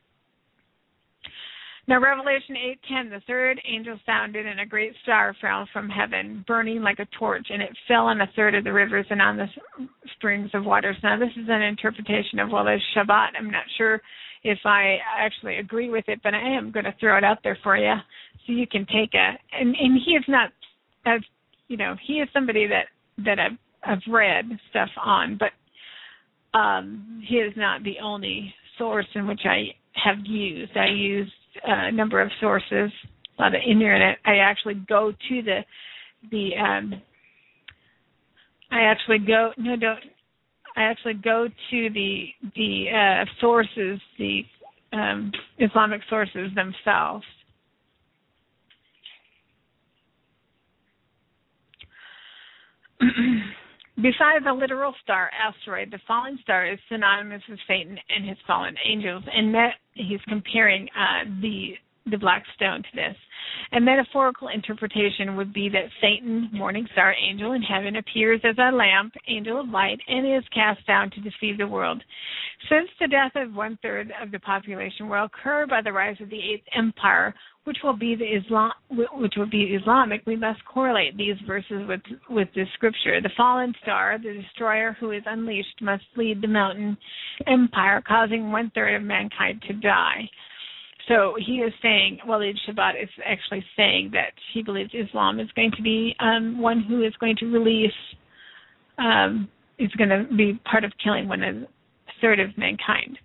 Speaker 3: Now, Revelation eight ten, the third angel sounded, and a great star fell from heaven, burning like a torch, and it fell on a third of the rivers and on the springs of waters. Now, this is an interpretation of, well, there's Shabbat. I'm not sure if I actually agree with it, but I am going to throw it out there for you so you can take a, and, and he is not, as you know, he is somebody that, that I've, I've read stuff on, but um, he is not the only source in which I have used. I used a number of sources, a lot of internet. I actually go to the the um, I actually go no don't I actually go to the the uh, sources, the um, Islamic sources themselves. Besides the literal star, asteroid, the falling star is synonymous with Satan and his fallen angels, and that he's comparing uh, the the black stone to this. A metaphorical interpretation would be that Satan, morning star angel in heaven, appears as a lamp, angel of light, and is cast down to deceive the world. Since the death of one-third of the population will occur by the rise of the Eighth Empire, which will be the Islam, which will be Islamic, we must correlate these verses with with the scripture. The fallen star, the destroyer who is unleashed, must lead the mountain empire, causing one-third of mankind to die. So he is saying, Walid Shabbat is actually saying that he believes Islam is going to be um, one who is going to release, um, is going to be part of killing one a third of mankind.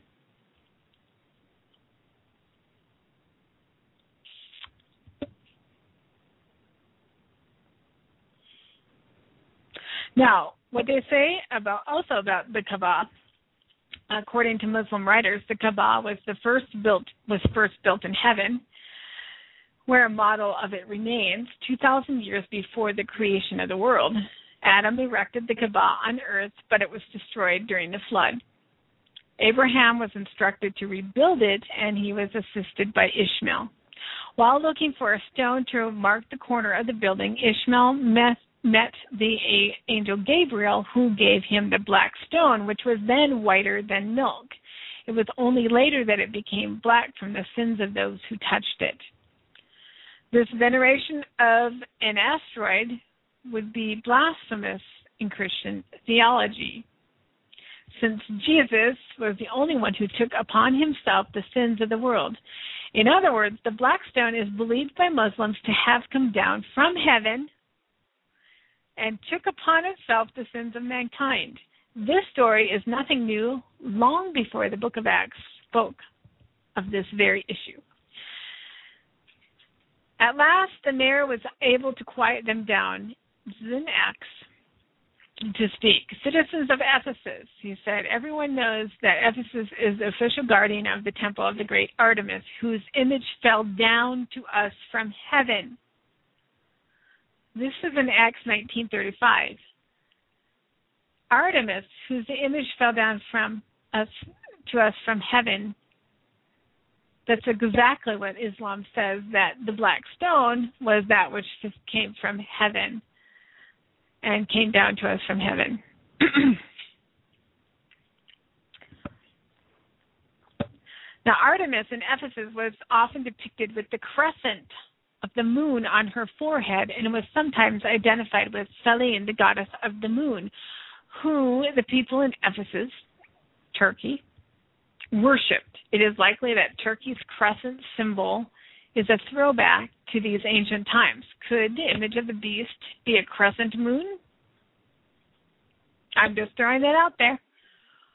Speaker 3: Now, what they say about also about the Kaaba, according to Muslim writers, the Kaaba was the first built was first built in heaven, where a model of it remains two thousand years before the creation of the world. Adam erected the Kaaba on earth, but it was destroyed during the flood. Abraham was instructed to rebuild it, and he was assisted by Ishmael. While looking for a stone to mark the corner of the building, Ishmael met met the angel Gabriel, who gave him the black stone, which was then whiter than milk. It was only later that it became black from the sins of those who touched it. This veneration of an asteroid would be blasphemous in Christian theology, since Jesus was the only one who took upon himself the sins of the world. In other words, the black stone is believed by Muslims to have come down from heaven and took upon itself the sins of mankind. This story is nothing new. Long before the book of Acts spoke of this very issue. At last, the mayor was able to quiet them down. This is in Acts to speak. Citizens of Ephesus, he said, everyone knows that Ephesus is the official guardian of the temple of the great Artemis, whose image fell down to us from heaven. This is in Acts nineteen thirty-five. Artemis, whose image fell down from us to us from heaven. That's exactly what Islam says, that the black stone was that which just came from heaven and came down to us from heaven. Now, Artemis in Ephesus was often depicted with the crescent of the moon on her forehead, and was sometimes identified with Selene, the goddess of the moon, who the people in Ephesus, Turkey, worshipped. It is likely that Turkey's crescent symbol is a throwback to these ancient times. Could the image of the beast be a crescent moon? I'm just throwing that out there.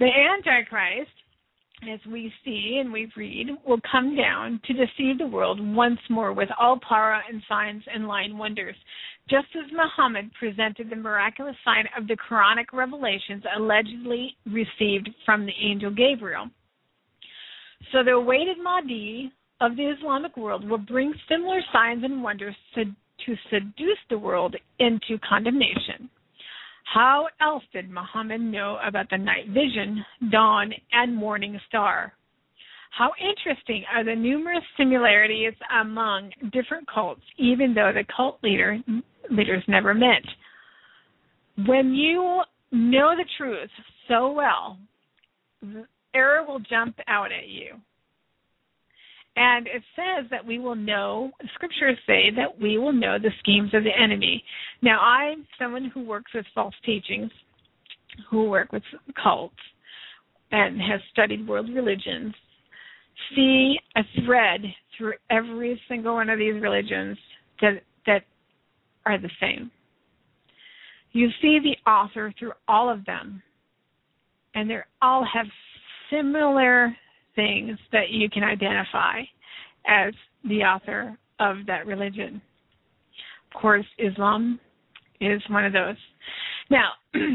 Speaker 3: The Antichrist, as we see and we read, will come down to deceive the world once more with all power and signs and lying wonders, just as Muhammad presented the miraculous sign of the Quranic revelations allegedly received from the angel Gabriel. So the awaited Mahdi of the Islamic world will bring similar signs and wonders to, to seduce the world into condemnation. How else did Muhammad know about the night vision, dawn, and morning star? How interesting are the numerous similarities among different cults, even though the cult leader, leaders never met. When you know the truth so well, error will jump out at you. And it says that we will know, scriptures say that we will know the schemes of the enemy. Now, I'm someone who works with false teachings, who work with cults, and has studied world religions, see a thread through every single one of these religions that, that are the same. You see the author through all of them, and they all have similar things that you can identify as the author of that religion. Of course, Islam is one of those. Now,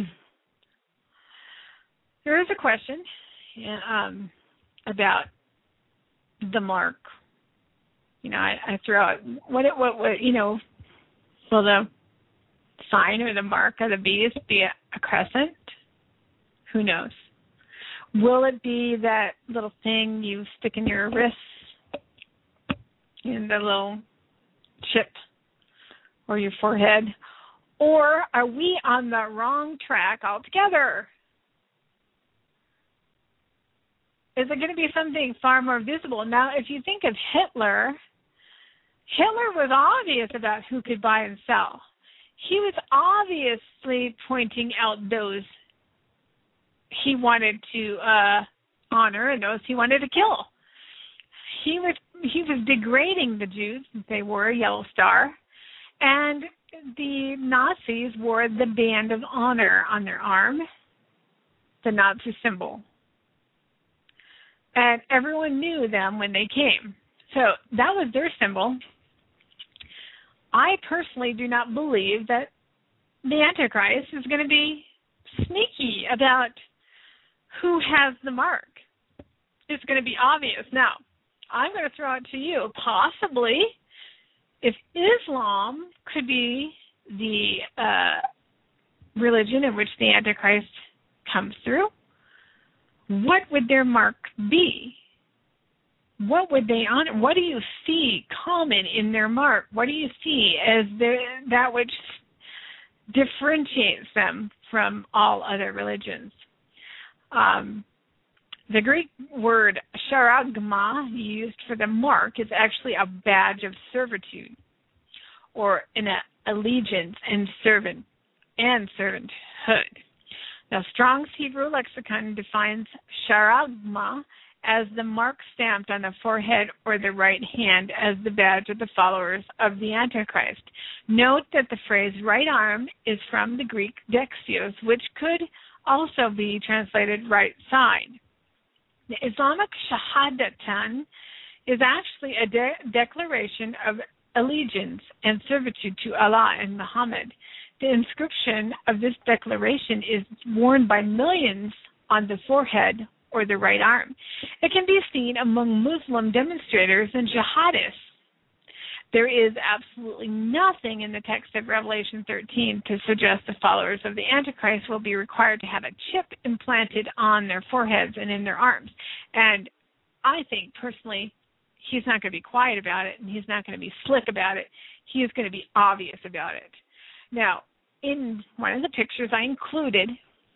Speaker 3: there is a question um, about the mark. You know, I, I throw out, what, what, what, you know, will the sign or the mark of the beast be a, a crescent? Who knows? Will it be that little thing you stick in your wrist, in the little chip, or your forehead? Or are we on the wrong track altogether? Is it going to be something far more visible? Now, if you think of Hitler, Hitler was obvious about who could buy and sell. He was obviously pointing out those he wanted to uh, honor and those he wanted to kill. He was he was degrading the Jews. They wore a yellow star, and the Nazis wore the band of honor on their arm, the Nazi symbol. And everyone knew them when they came. So that was their symbol. I personally do not believe that the Antichrist is going to be sneaky about who has the mark. It's going to be obvious. Now, I'm going to throw it to you. Possibly, if Islam could be the uh, religion in which the Antichrist comes through, what would their mark be? What would they honor? What do you see common in their mark? What do you see as the, that which differentiates them from all other religions? Um, the Greek word charagma, used for the mark, is actually a badge of servitude, or an allegiance and servant and servanthood. Now, Strong's Hebrew lexicon defines charagma as the mark stamped on the forehead or the right hand as the badge of the followers of the Antichrist. Note that the phrase right arm is from the Greek dexios, which could also be translated right side. The Islamic Shahadatan is actually a de- declaration of allegiance and servitude to Allah and Muhammad. The inscription of this declaration is worn by millions on the forehead or the right arm. It can be seen among Muslim demonstrators and jihadists. There is absolutely nothing in the text of Revelation thirteen to suggest the followers of the Antichrist will be required to have a chip implanted on their foreheads and in their arms. And I think, personally, he's not going to be quiet about it, and he's not going to be slick about it. He is going to be obvious about it. Now, in one of the pictures I included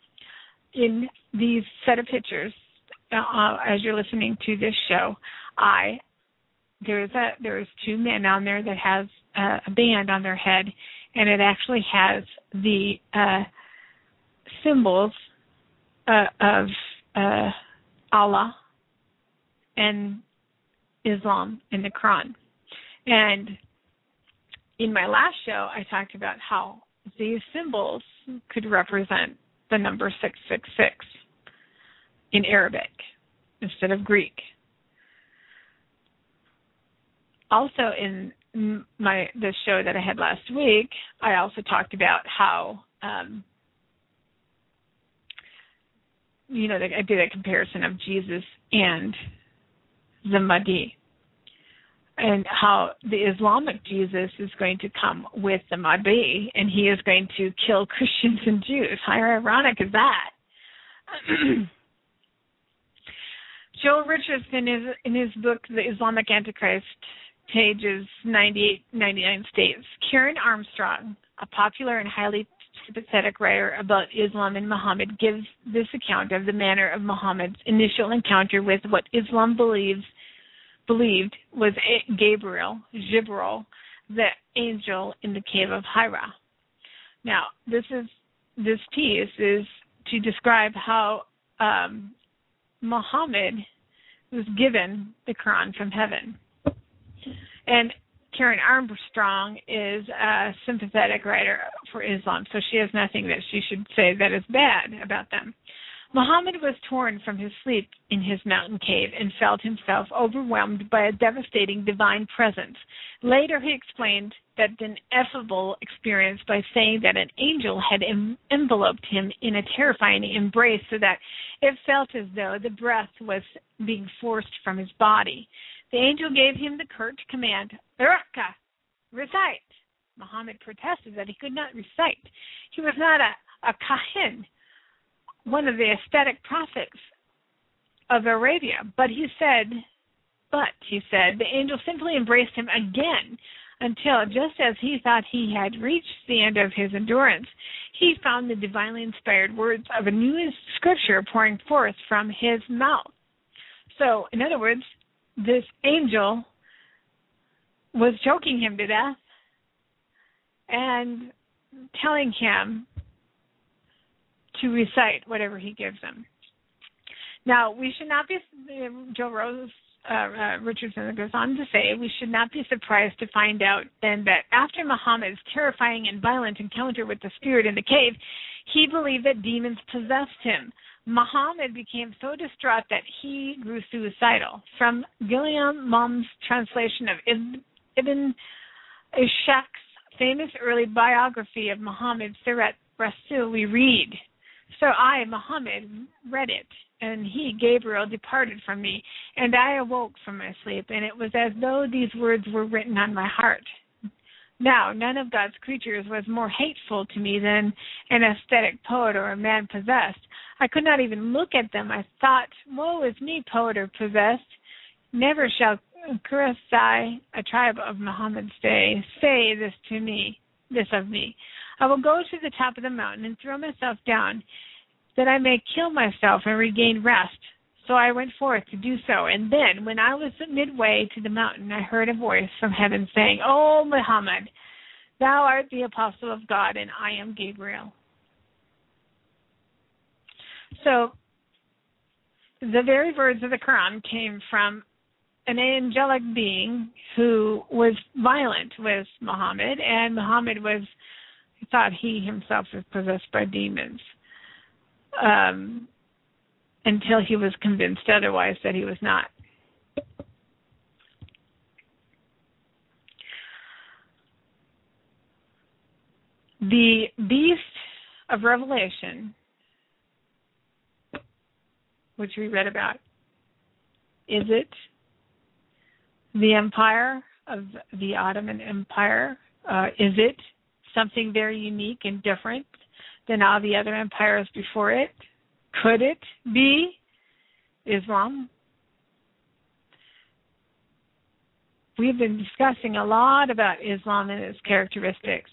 Speaker 3: in these set of pictures, uh, as you're listening to this show, I there's a there's two men on there that has uh, a band on their head, and it actually has the uh, symbols uh, of uh, Allah and Islam in the Quran. And in my last show, I talked about how these symbols could represent the number six six six. in Arabic instead of Greek. Also, in my the show that I had last week, I also talked about how, um, you know, I did a comparison of Jesus and the Mahdi, and how the Islamic Jesus is going to come with the Mahdi, and he is going to kill Christians and Jews. How ironic is that? Joel Richardson, is, in his book, The Islamic Antichrist, pages ninety-eight, ninety-nine, states, Karen Armstrong, a popular and highly sympathetic writer about Islam and Muhammad, gives this account of the manner of Muhammad's initial encounter with what Islam believes believed was Gabriel, Jibril, the angel in the cave of Hira. Now, this is this piece is to describe how um, Muhammad was given the Quran from heaven. And Karen Armstrong is a sympathetic writer for Islam, so she has nothing that she should say that is bad about them. Muhammad was torn from his sleep in his mountain cave and felt himself overwhelmed by a devastating divine presence. Later he explained that ineffable experience by saying that an angel had em- enveloped him in a terrifying embrace so that it felt as though the breath was being forced from his body. The angel gave him the curt command, Iraka, recite. Muhammad protested that he could not recite. He was not a, a kahin, one of the aesthetic prophets of Arabia, but he said, but he said, the angel simply embraced him again until, just as he thought he had reached the end of his endurance, he found the divinely inspired words of a new scripture pouring forth from his mouth. So, in other words, this angel was choking him to death and telling him to recite whatever he gives him. Now, we should not be, Joe Rose, uh, uh, Richardson goes on to say, we should not be surprised to find out then that after Muhammad's terrifying and violent encounter with the spirit in the cave, he believed that demons possessed him. Muhammad became so distraught that he grew suicidal. From Gilliam Mum's translation of Ibn Ishaq's famous early biography of Muhammad, Sirat Rasul, we read, so I, Muhammad, read it, and he, Gabriel, departed from me, and I awoke from my sleep, and it was as though these words were written on my heart. Now, none of God's creatures was more hateful to me than an aesthetic poet or a man possessed. I could not even look at them. I thought, woe is me, poet or possessed. Never shall Quraysh, a tribe of Muhammad's day, say this to me, this of me. I will go to the top of the mountain and throw myself down, that I may kill myself and regain rest. So I went forth to do so, and then, when I was midway to the mountain, I heard a voice from heaven saying, O Muhammad, thou art the apostle of God, and I am Gabriel. So, the very words of the Quran came from an angelic being who was violent with Muhammad, and Muhammad was, he thought he himself was possessed by demons. Um... until he was convinced otherwise that he was not. The beast of Revelation, which we read about, is it the empire of the Ottoman Empire? Uh, is it something very unique and different than all the other empires before it? Could it be Islam? We've been discussing a lot about Islam and its characteristics.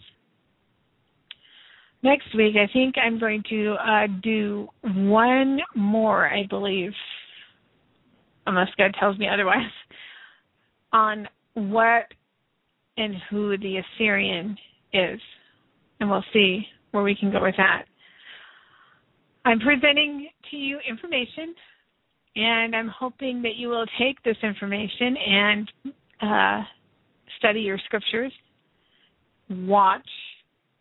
Speaker 3: Next week, I think I'm going to uh, do one more, I believe, unless God tells me otherwise, on what and who the Assyrian is. And we'll see where we can go with that. I'm presenting to you information, and I'm hoping that you will take this information and uh, study your scriptures, watch,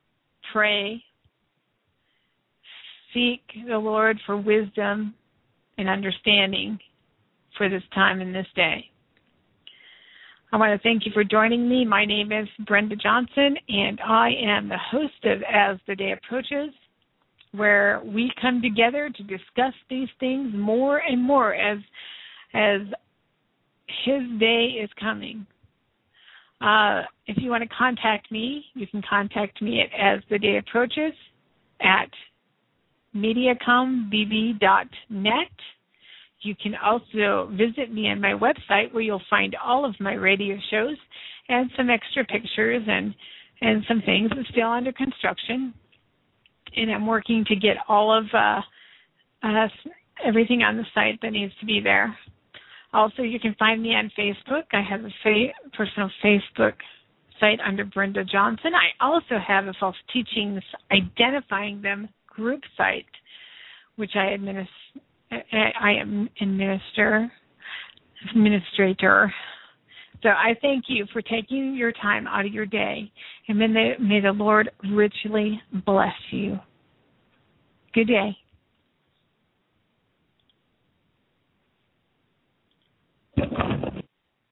Speaker 3: pray, seek the Lord for wisdom, and understanding for this time and this day. I want to thank you for joining me. My name is Brenda Johnson, and I am the host of As the Day Approaches, where we come together to discuss these things more and more as as His day is coming. Uh, if you want to contact me, you can contact me at As the Day Approaches at mediacom b b dot net. You can also visit me on my website where you'll find all of my radio shows and some extra pictures and, and some things that's still under construction. And I'm working to get all of uh, uh, everything on the site that needs to be there. Also, you can find me on Facebook. I have a fa- personal Facebook site under Brenda Johnson. I also have a False Teachings Identifying Them group site, which I administer. I am administer, administrator. So I thank you for taking your time out of your day, and may the, may the Lord richly bless you. Good day.